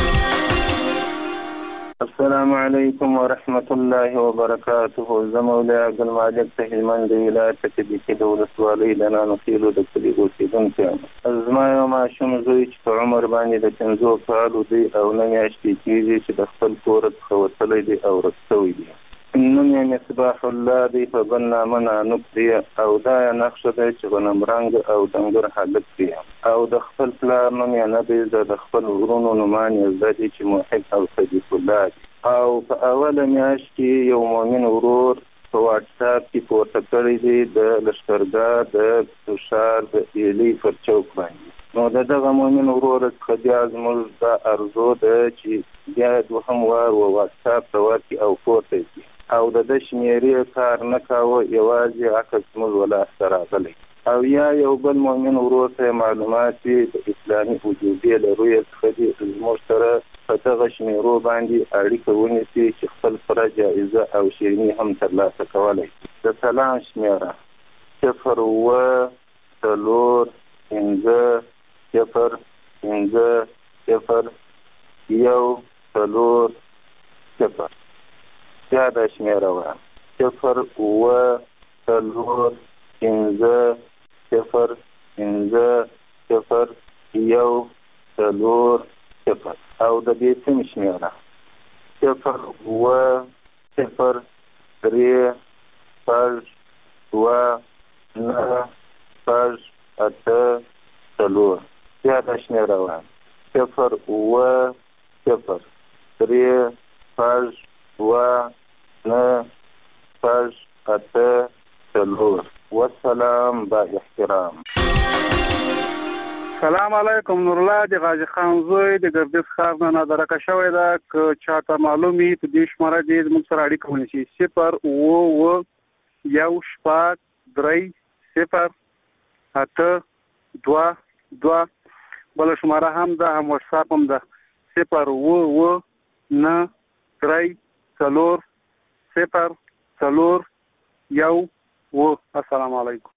السلام علیکم ورحمت الله وبرکاته. زه مولا عبدالمالک د هلمند ولایت کې د ولسوالۍ د نانوخیلو د کلي اوسېدونکی یم. زما یو ماشوم زوی چې په عمر باندې د پنځو کالو دی او نه میاشتې کېږي چې د خپل کوره څخه وتلی دی او ورک شوی دی. نوم یې مصباح الله دی، په بل نامه نانوک دی او دا یې نقشه دی چې غنمرنګ او ډنګر هلک دی او د خپل پلار نوم یې نه دی. زه د خپل ورونو نومان یې زده دي چې محب او صدیق الله دی. او په اوله میاشت کې یو مؤمن ورور په واټساپ کې پورته کړی دی د لښکرګاه د تشار د ایلي پر چوک باندې. نو د دغه مؤمن ورور څخه بیا زموږ دا ارزو ده چې بیا دوهم وار و واټساپ ته ورکړي او پورته کړي او د ده شمېرې کار نه کاوه، یوازې عکس زموږ ولاسته راغلی. او یا یو بل مؤمن ورور ته معلومات د اسلامي وجوبې له رویې څخه دي زموږ سره په دغه شمېرو باندې اړیکه ونیسي چې خپل سره جایزه او شیریني هم ترلاسه کولی. د سلام شمېره صفر اوه څلور پنځه صفر پنځه صفر یو څلور صفر. بیا دا شمېره وه صفر اوه څلور پنځه صفر پنځه صفر یو څلور صفر. او د دې سیم شمېره صفر اوه صفر درې شپږ دوه نهه شپږ اته څلور. بیا دا شمېره وه صفر اوه صفر درې شپږ دوه نهه شپږ اته څلور. والسلام با احترام. سلام علیکم. نور الله د غازی خان زوی د ګردیز ښار نه نادرکه شوی ده. که چاته معلوم وي په دې شماره دې زموږ سره اړیکه ونیسي. صفر اوه اوه یو شپږ درې صفر اته دوه دوه. بله شماره هم ده، هم وټساپ هم ده. صفر اوه اوه نهه درې څلور صفر څلور یو اوه. السلام علیکم.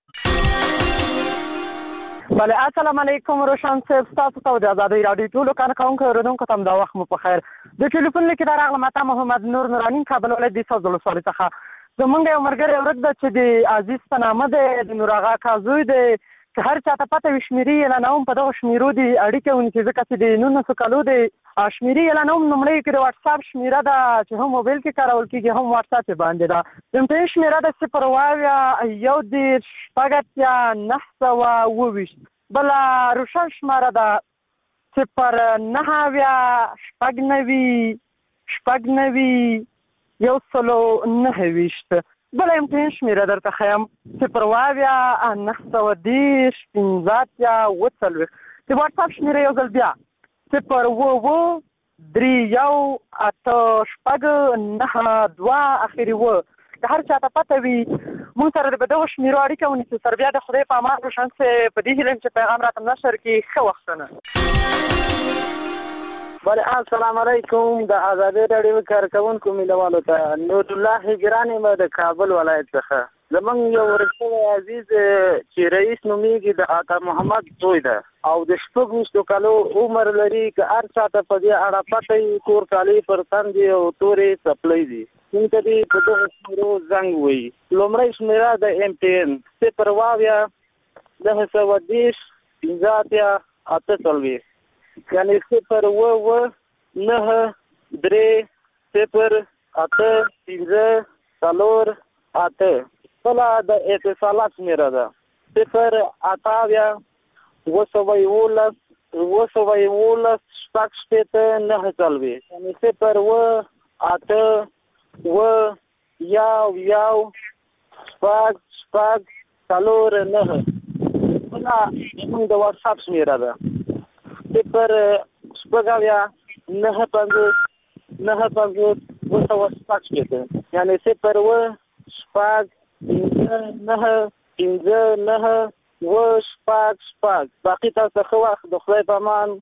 بله السلام علیکم روشن صاحب، تاسو ته د ازادۍ راډیو ټولو کارکونکو اوریدونکو ته دا وخت مو په خیر. د ټلیفون لیکې دا راغله ماته محمد نور نوراني کابل ولایت د سوځ ولسوالۍ څخه. زمونږ یو ملګری ورک ده چې د عزیز په نامه دی، د نور آغا کازوی دی. که هر چاته پته وي شمېرې یې اعلانوم په دغه شمېرو دې اړیکه ونیسي، ځکه چې د نولسو کالو د شمېرې اعلانوم لومړی کې د واټساپ شمېره ده چې هم موبایل کې کارول کېږي، هم واټساپ یې باندې ده. امتیاز شمېره ده صفر اوه اویا یو دېرش شپږ اتیا نهه سوه اوه ویشت. بله روشن شماره ده صفر نهه اویا شپږ نوي شپږ نوي یو سلو نهه ویشت. بله امتحان شمېره درته ښیم صفر اوه اویا نهه سوه دېرش پنځه اتیا اوه څلوېښت. د واټساپ شمېره یو ځل بیا صفر اوه اوه درې یو اته شپږ نهه دوه اخري اوه. د هر چاته پته وي موږ سره د دغو شمېرو اړیکه ونیسو. سر بیا د خدای په امان روشن صاحب په دې هیله یم چې پیغام راته نشر کړي. ښه وختونه. بله السلام علیکم. د ازادي راډیو کارکوونکو مینوالو ته نور الله هجران یم د کابل ولایت څخه. زمونږ یو ورسره عزیز چې رئیس نومیږي د آقا محمد زوی ده او د شپږ ویشتو کالو عمر لري. که هر چاته په دې اړه پته وي تور کالي پر تن دي او تورې څپلۍ دي. موږ ته دې په دغو شمېرو زنګ ووایي. لومړی شمېره د ایم پی این صفر اوه اویا نهه سوه دېرش پنځه اتیا اته څلوېښت. یعنې صفر اوه اوه نهه درې صفر اته پنځه څلور اته. بله د اتصالات شمېره ده صفر اته اویا اوه سوه یولس اوه سوه یولس شپږ شپېته نهه څلوېښت. یعنې صفر اوه اته اوه یو یو شپږ شپږ څلور نهه. بله زموږ د واټساپ شمېره ده صفر شپږ اویا نهه پنځوس نهه پنځوس اوه سوه شپږ شپېته. یعنې صفر اوه شپږ پنځه نهه پنځه نهه اوه شپږ شپږ. باقي تاسو ښه وخت. د خدای په امان.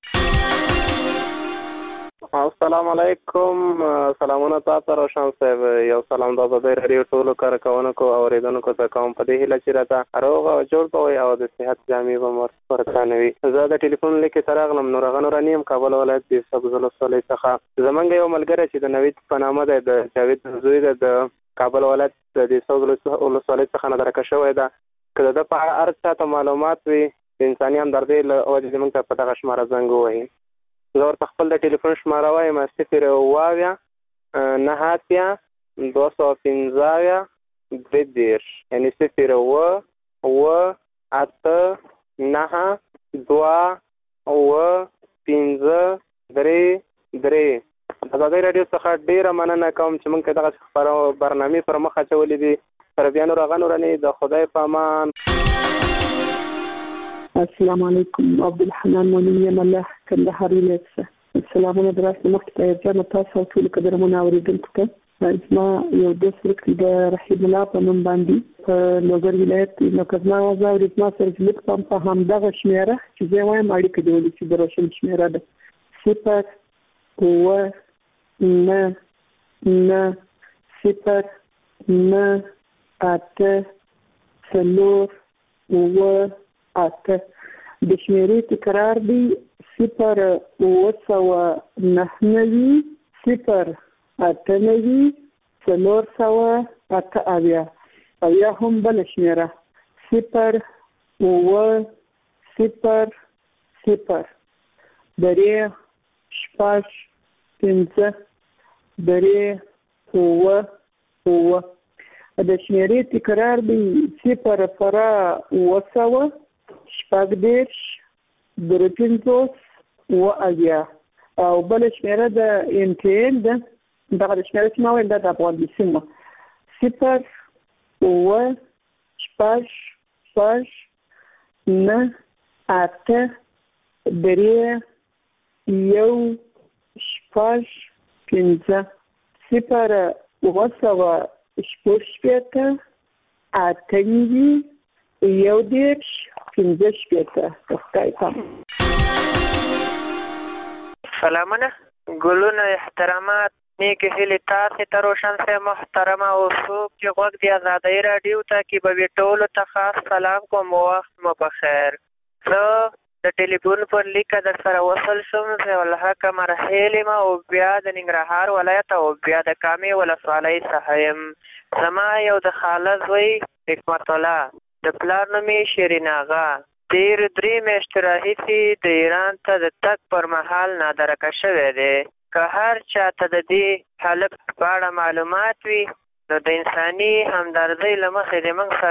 السلام علیکم. سلامونه تاسو روشن صاحب. یو سلام د ازادي راډیو ټولو کارکوونکو او اورېدونکو ته کوم په دې هیله چې راته روغ او جوړ به وئ او د صحت جامې به مو ورته وي. زه د ټلیفون لیکې ته راغلم. نور هغه نوراني یم کابل ولایت د سبز ولسوالۍ څخه. زمونږ یو ملګری چې د نوید په نامه دی د جاوید زوی دی د کابل ولایت د سبز ولسوالۍ څخه نادرکه شوی ده. که د ده په اړه هر چاته معلومات وي د انساني همدردۍ له وجې زموږ ته په دغه شماره زنګ ووهي. زه ورته خپل د ټلیفون شماره وایم صفر اوه اویا نهه اتیا دوه سوه پنځه اویا درې دېرش. یعنې صفر اوه اوه اته نهه دوه اوه پنځه درې درې. د ازادۍ راډیو څخه ډېره مننه کوم چې موږ ته دغسې برنامې پر مخ اچولې دي. تر بیا نور هغه نورانې د خدای په امان. السلام علیکم. عبدالحنان مونیم یم الله کندهار ولایت څخه. سلامونه دراسته مخکې ته یرجانه تاسو او ټولو قدرمنو اورېدونکو ته. زما یو دوست ورک د رحیم الله په نوم باندې په لوګر ولایت نو که زما اواز اوري زما سره چې لږ پام په همدغه شمېره چې زه وایم اړیکه دې ونیسي. د روشن شمېره ده صفر اوه نه نه صفر نه اته څلور اوه اته. د شمېرې تکرار دی صفر اوه سوه نهه نوي صفر اته نوي څلور سوه اته اویا. او یا هم بله شمېره صفر اوه صفر صفر درې شپږ پنځه درې اوه اوه. د شمېرې تکرار دی صفر فرا اوه سوه شپږ دېرش درې پنځوس اوه اویا. او بله شمېره د ایم ټي این ده. دغه د شمېره چې ما ویل دا د افغان سیمه صفر اوه شپږ شپږ نه اته درې یو شپږ پنځه صفر اوه سوه شپږ شپېته اته نوي یو دېرش پنځه شپېته. د خدای په امان. سلامونه ګلونه احترامات نیکې هیلې تاسې ته روشن صاحب محترمه او څوک چې غوږ د ازادۍ راډیو ته کیبوي ټولو ته خاص سلام کوم. وخت مو په خیر. زه د ټلیفون پر لیکه در سره وصل شوم. زه الحق مرحیل یم او بیا د ننګرهار ولایت او بیا د کامې ولسوالۍ څخه یم. زما یو د خاله زوی حکمت الله د پلار نوم یې شیرین اغا تېرې درې میاشتې راهیسې د ایران ته د تګ پر مهال نادرکه شوی دی. که هر چاته د دې حالت په اړه معلومات وي نو د انساني همدردۍ له مخې د موږ سره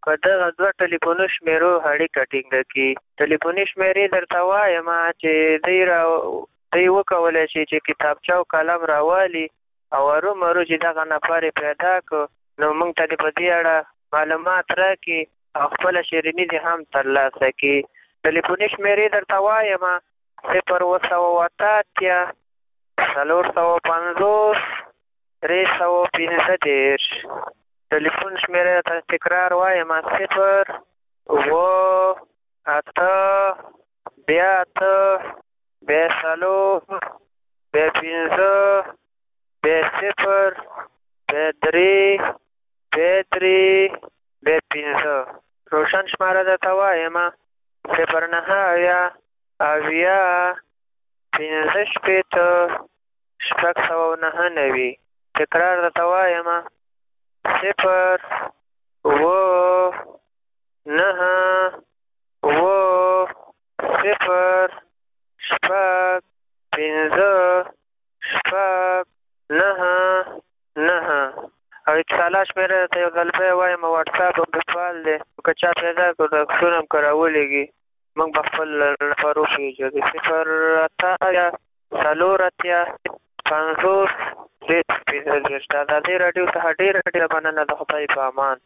په دغه دوه ټلیفوني شمیرو اړیکه ټینګه کړي. ټلیفوني شمیرې درته وایم چې دوی را دوی وکولی شي چې کتابچه او قلم راوالي او ارومرو چې دغه نفر پیدا کړو نو موږ ته په دې اړه معلومات راکړي او خپله شیریني دې هم ترلاسه کړي. ټلیفوني شمیرې درته وایم صفر اووه سوه اته اتیا څلور سوه پنځوس درې سوه پنځه دېرش. ټلیفون شمیرې ته تکرار وایم صفر اووه اته بیا اته بیا څلور بیا پنځه بیا صفر بیا درې بیا درې بیا پنځه. روشن شماره درته وایم صفر نهه اویا اویا پنځه شپېته شپږ سوه نهه نوي. تکرار درته وایم صفر اووه نهه اووه صفر شپږ پنځه شپږ نهه نهه. او اتصالات شمیره ته یو ځل بیا وایم واټساپ هم پې فعال دی، که چا پیدا کړو د عکسونه هم که راولېږي موږ به خپل نفر وپېژنو. صفر اته اتیا څلور اتیا پنځوس درې پنځه دېرش. د ازادۍ راډیو څخه ډېره ډېره مننه. د خدای په امان.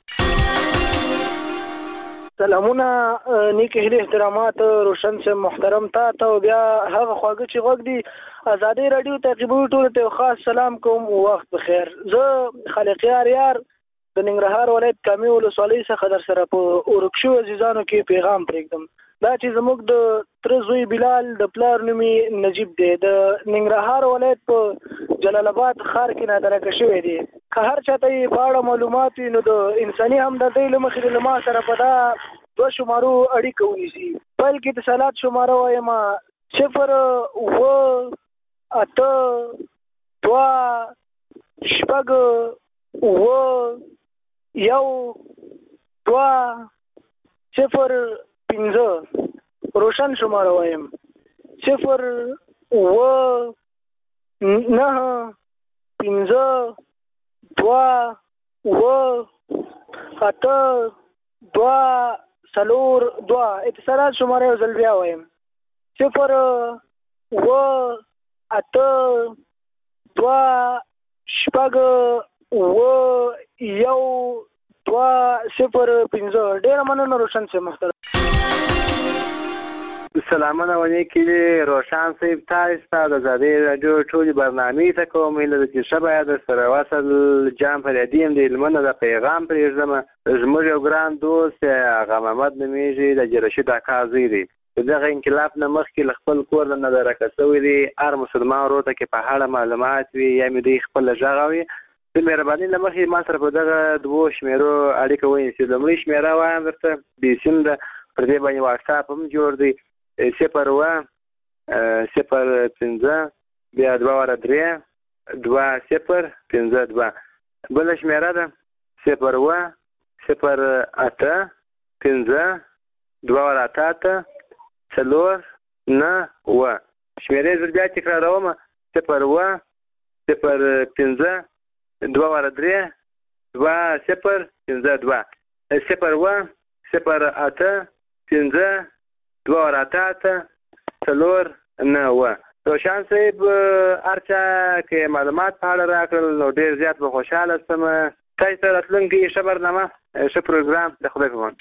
سلامونه، نیک هیلې احترامات روشن صاحب محترم تا ته او بیا هغه خواږه چې غوږ دي ازادۍ راډیو تعقیبوي ټولو ته یو خاص سلام کوم. وخت بخیر. زه خالقیار یار د ننګرهار ولایت کامې ولسوالۍ څخه در سره په ورک شویو عزیزانو کې پیغام پرېږدم. دا چې زموږ د تره زوی بلال د پلار نوم یې نجیب دی، د ننګرهار ولایت په جلال آباد ښار کې نادرکه شوی دی. که هر چاته یې په اړه معلومات وي نو د انساني همدردۍ له مخې له ما سره په دا دوه شمارو اړیکه ونیسي. پیل کې اتصالات شماره وایم صفر اووه اته دوه شپږ اووه یو دوه صفر پنځه. روشن شماره وایم صفر اووه نهه پنځه دوه اووه اته دوه څلور دوه. اتصالات شماره یو ځل بیا وایم صفر اووه اته دوه شپږ اووه یو دوه صفر پنځه. ډېره مننه روشن صاحب محترم. سلامونه ونیکې روشن صاحب، تاسو ته د ازادۍ راډیو ټولې برنامې ته کوم هیله ده چې ښه باید در سره وصل جام فریدي یم د هلمند د پیغام پرېږدم. زموږ یو ګران دوست هغه محمد نومیږي د جرشید اکا زوی دی. د دغه انقلاب نه مخکې له خپل کور نه نادرکه شوی دی. هر مسلمان ورور ته کې په اړه معلومات وي یا مې دوی خپله غږ اوري د مهربانۍ له مخې ما سره په دغه دوو شمېرو اړیکه ونیسي. لومړۍ شمېره وایم درته بې سیم ده، پر دې باندې واټساپ هم جوړ دی. صفر اووه صفر پنځه بیا دوه واره درې دوه صفر پنځه دوه. بله شمېره ده صفر اووه صفر اته پنځه دوه واره اته اته څلور نه اووه. شمېرې زه بیا تکراروم صفر اووه صفر پنځه دوه واره درې دوه صفر پنځه دوه. صفر اووه صفر اته پنځه دوه واره اته اته څلور نه اووه. روشن صاحب هر چا که معلومات په اړه راکړل نو ډېر زیات به خوشحاله شم. تاسو ته راتلونکي ښه برنامه ښه پروګرام د خدای په امان.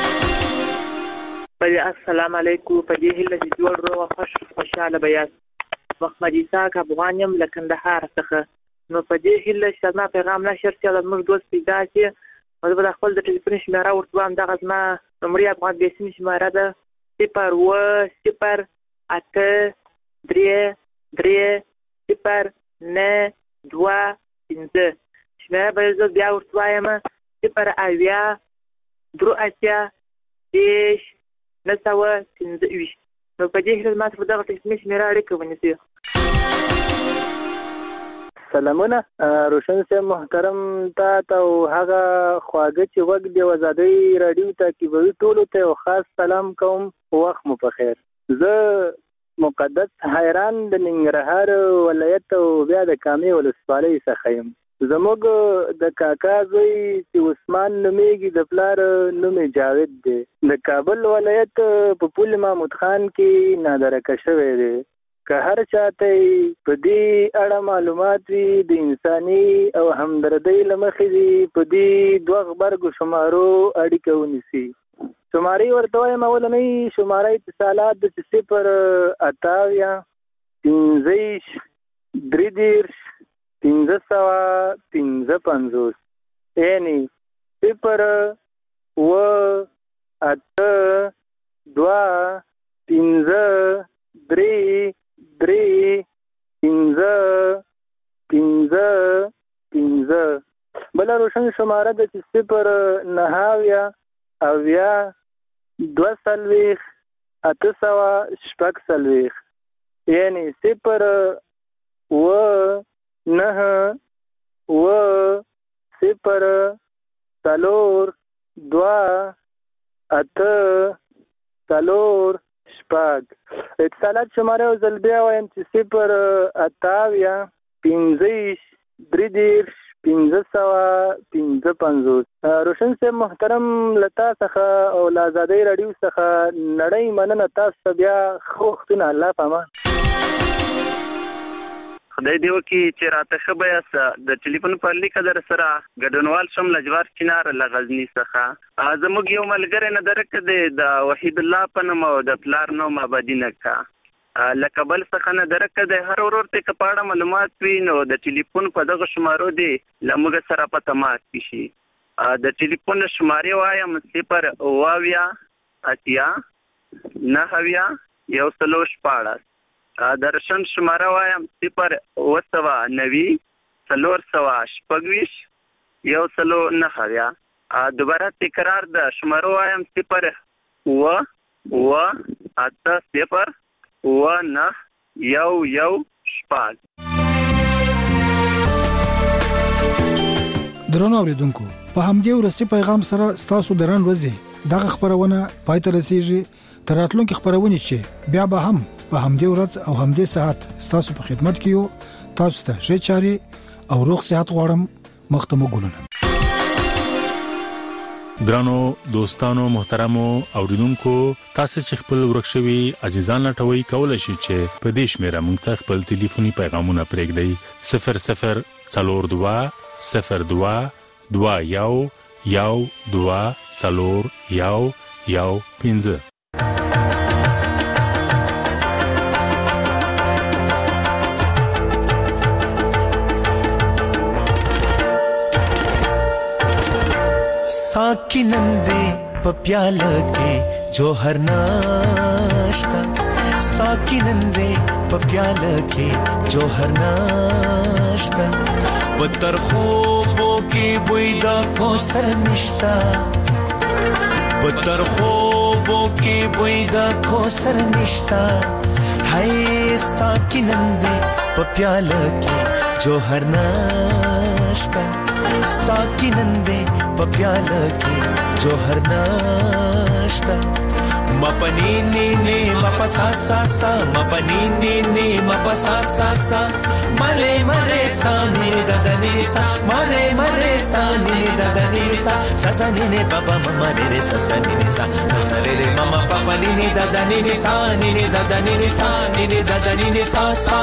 السلام علیکم. په دې هیله چې جوړ روغ خوش خوشحاله به یاست. محمد اسحاق افغان یم له کندهار څخه. نو په دې هیله چې زما پیغام نشر شي او زموږ دوست پیدا شي نو زه به د خپل د ټلیفون شمېره ورته وایم. دغه زما لومړۍ افغان بیسیم شمېره ده صفر اووه صفر اته درې درې صفر نه دوه پنځه. شمېره به زه بیا ورته وایم صفر اویا درې اتیا دېرش نهه سوه پنځه ویشت. نو په دې هیله زما سره دغه ټلیفوني شمېره اړیکه ونیسي. سلامونه روشن صاحب محترم تا ته او هغه خواږه چې غوږ دی ازادۍ راډیو تعقیبوي ټولو ته یو خاص سلام کوم. وخت مو په خیر. زه مقدس حیران د ننګرهار ولایت او بیا د کامې ولسوالۍ څخه یم. زموږ د کاکا زوی چې عثمان نومیږي د پلار نوم جاوید دی د کابل ولایت په پل محمود خان کې نادرکه شوی دی که هر چاته په دې اړه معلومات وي د انساني او همدردۍ له مخې دي په دې دوه غبرګو شمارو اړیکه ونیسي. شمارې ورته وایم اولنۍ شماره اتصالات د صفر اتاویا پنځه درې دېرش پنځه سوه پنځه پنځوس یعنې صفر اوه اته دوه پنځه درې درې پنځه پنځه پنځه. بله روشن شماره ده چې صفر نهه اویا اویا دوه څلوېښت اته سوه شپږ څلوېښت یعنې صفر اوه نهه اوه صفر څلور دوه اته څلور شپږ. اتصالات شماره یو ځل بیا وایم چې صفر اته اویا پنځه ویشت درې دېرش پنځه سوه پنځه پنځوس. روشن صاحب محترم له تا څخه او له ازادۍ راډیو څخه نړۍ مننه. تاسو ته بیا ښه وختونه. الله په امان. خدای دې وکړي چې راته ښه بیاست. د ټلیفون په لیکه در سره ګډونوال شم لجوار چنار له غزني څخه. زموږ یو ملګری نه درک دی د وحید الله په نوم او د پلار نوم ابدي نکا له کابل څخه نه درک دی. هر ورور ته که په اړه معلومات وي نو د ټلیفون په دغه شمارو دی له موږ سره په تماس کې شي. د ټلیفون شمارې وایم صفر اوه اویا اتیا نهه اویا یو سلو شپاړس. د رشن شماره وایم صفر اوه سوه نوي څلور سوه شپږ ویشت یو سلو نهه اویا. دوباره تکرار د شمارو وایم صفر اوه اوه اته صفر اوه نهه یو یو شپږ. درنو اوریدونکو په همدې ورسې پیغام سره ستاسو درن ورځې دغه خبرونه پای ته رسیږي. تر راتلونکي خبرونه چې بیا به هم په همدې ورځ او همدې ساعت ستاسو په خدمت کې یو. تاسو ته ښه چاري او روغ صحت غواړم. مختمو ګلونه. ګرانو دوستانو محترمو اوریدونکو تاسو چې خپل ورکشوي عزیزان لټوي کولای شئ چې په دې شمیره مونږ ته خپل ټلیفوني پیغامونه پرېږدئ صفر صفر څلور دوه صفر دوه دوه یو یو دوه څلور یو یو پنځه. साकी नंदे पप्याला के जोहर नाश्ता साकी नंदे पप्याला के जोहर नाश्ता पत्थर खूबों की बुईदा को सर निश्ता पत्थर खूबों की बुईदा को सर निश्ता है साकी नंदे पप्याला के जोहर नाश्ता साकी नंदे पप्याला के जोहर नाश्ता मपनी नी नी मपसा सा सा मपनी नी नी मपसा सा सा मरे मरे सा नी ददनी सा मरे मरे सा नी ददनी सा सा नी ने बाबा मम्मा रे रे सा सा नी सा सा रे रे मम्मा पापा नी नी ददनी नी सा नी नी ददनी नी सा नी नी ददनी नी सा सा.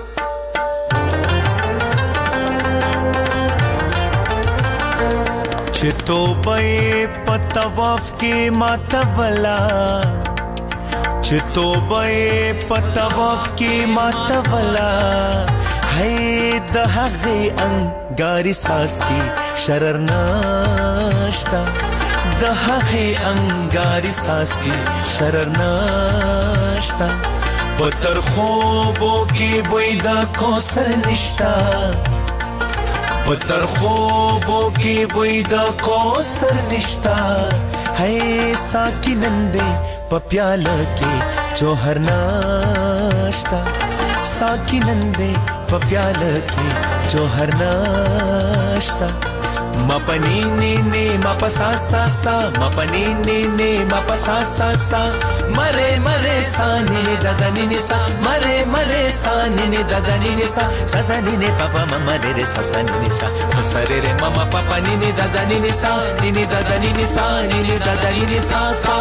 चितो बे पतवाफ के मातवला चितो बे पतवाफ के मातवला है दहगे अंगारी सास की शरर नाश्ता दहगे अंगारी सास की शरर नाश्ता बतर خوبوں की बुईदा को सर निश्ता पत्थर خوبوں की बुईदा को सर निश्ता है साकी नंदे पप्याला के जोहर नाश्ता साकी नंदे पप्याला के जोहर नाश्ता मपनी ने ने मपसा सा सा मपनी ने ने मपसा सा सा मरे मरे सा नि नि दादा नि नि सा मरे मरे सा नि नि दादा नि नि सा सा सा नि नि पापा मम्मा रे रे सा सा नि नि सा सा सा रे रे मम्मा पापा नि नि दादा नि नि सा नि नि दादा नि नि सा नि नि दादा नि नि सा सा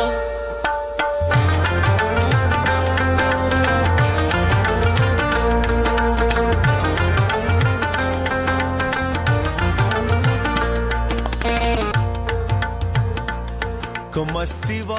मस्ती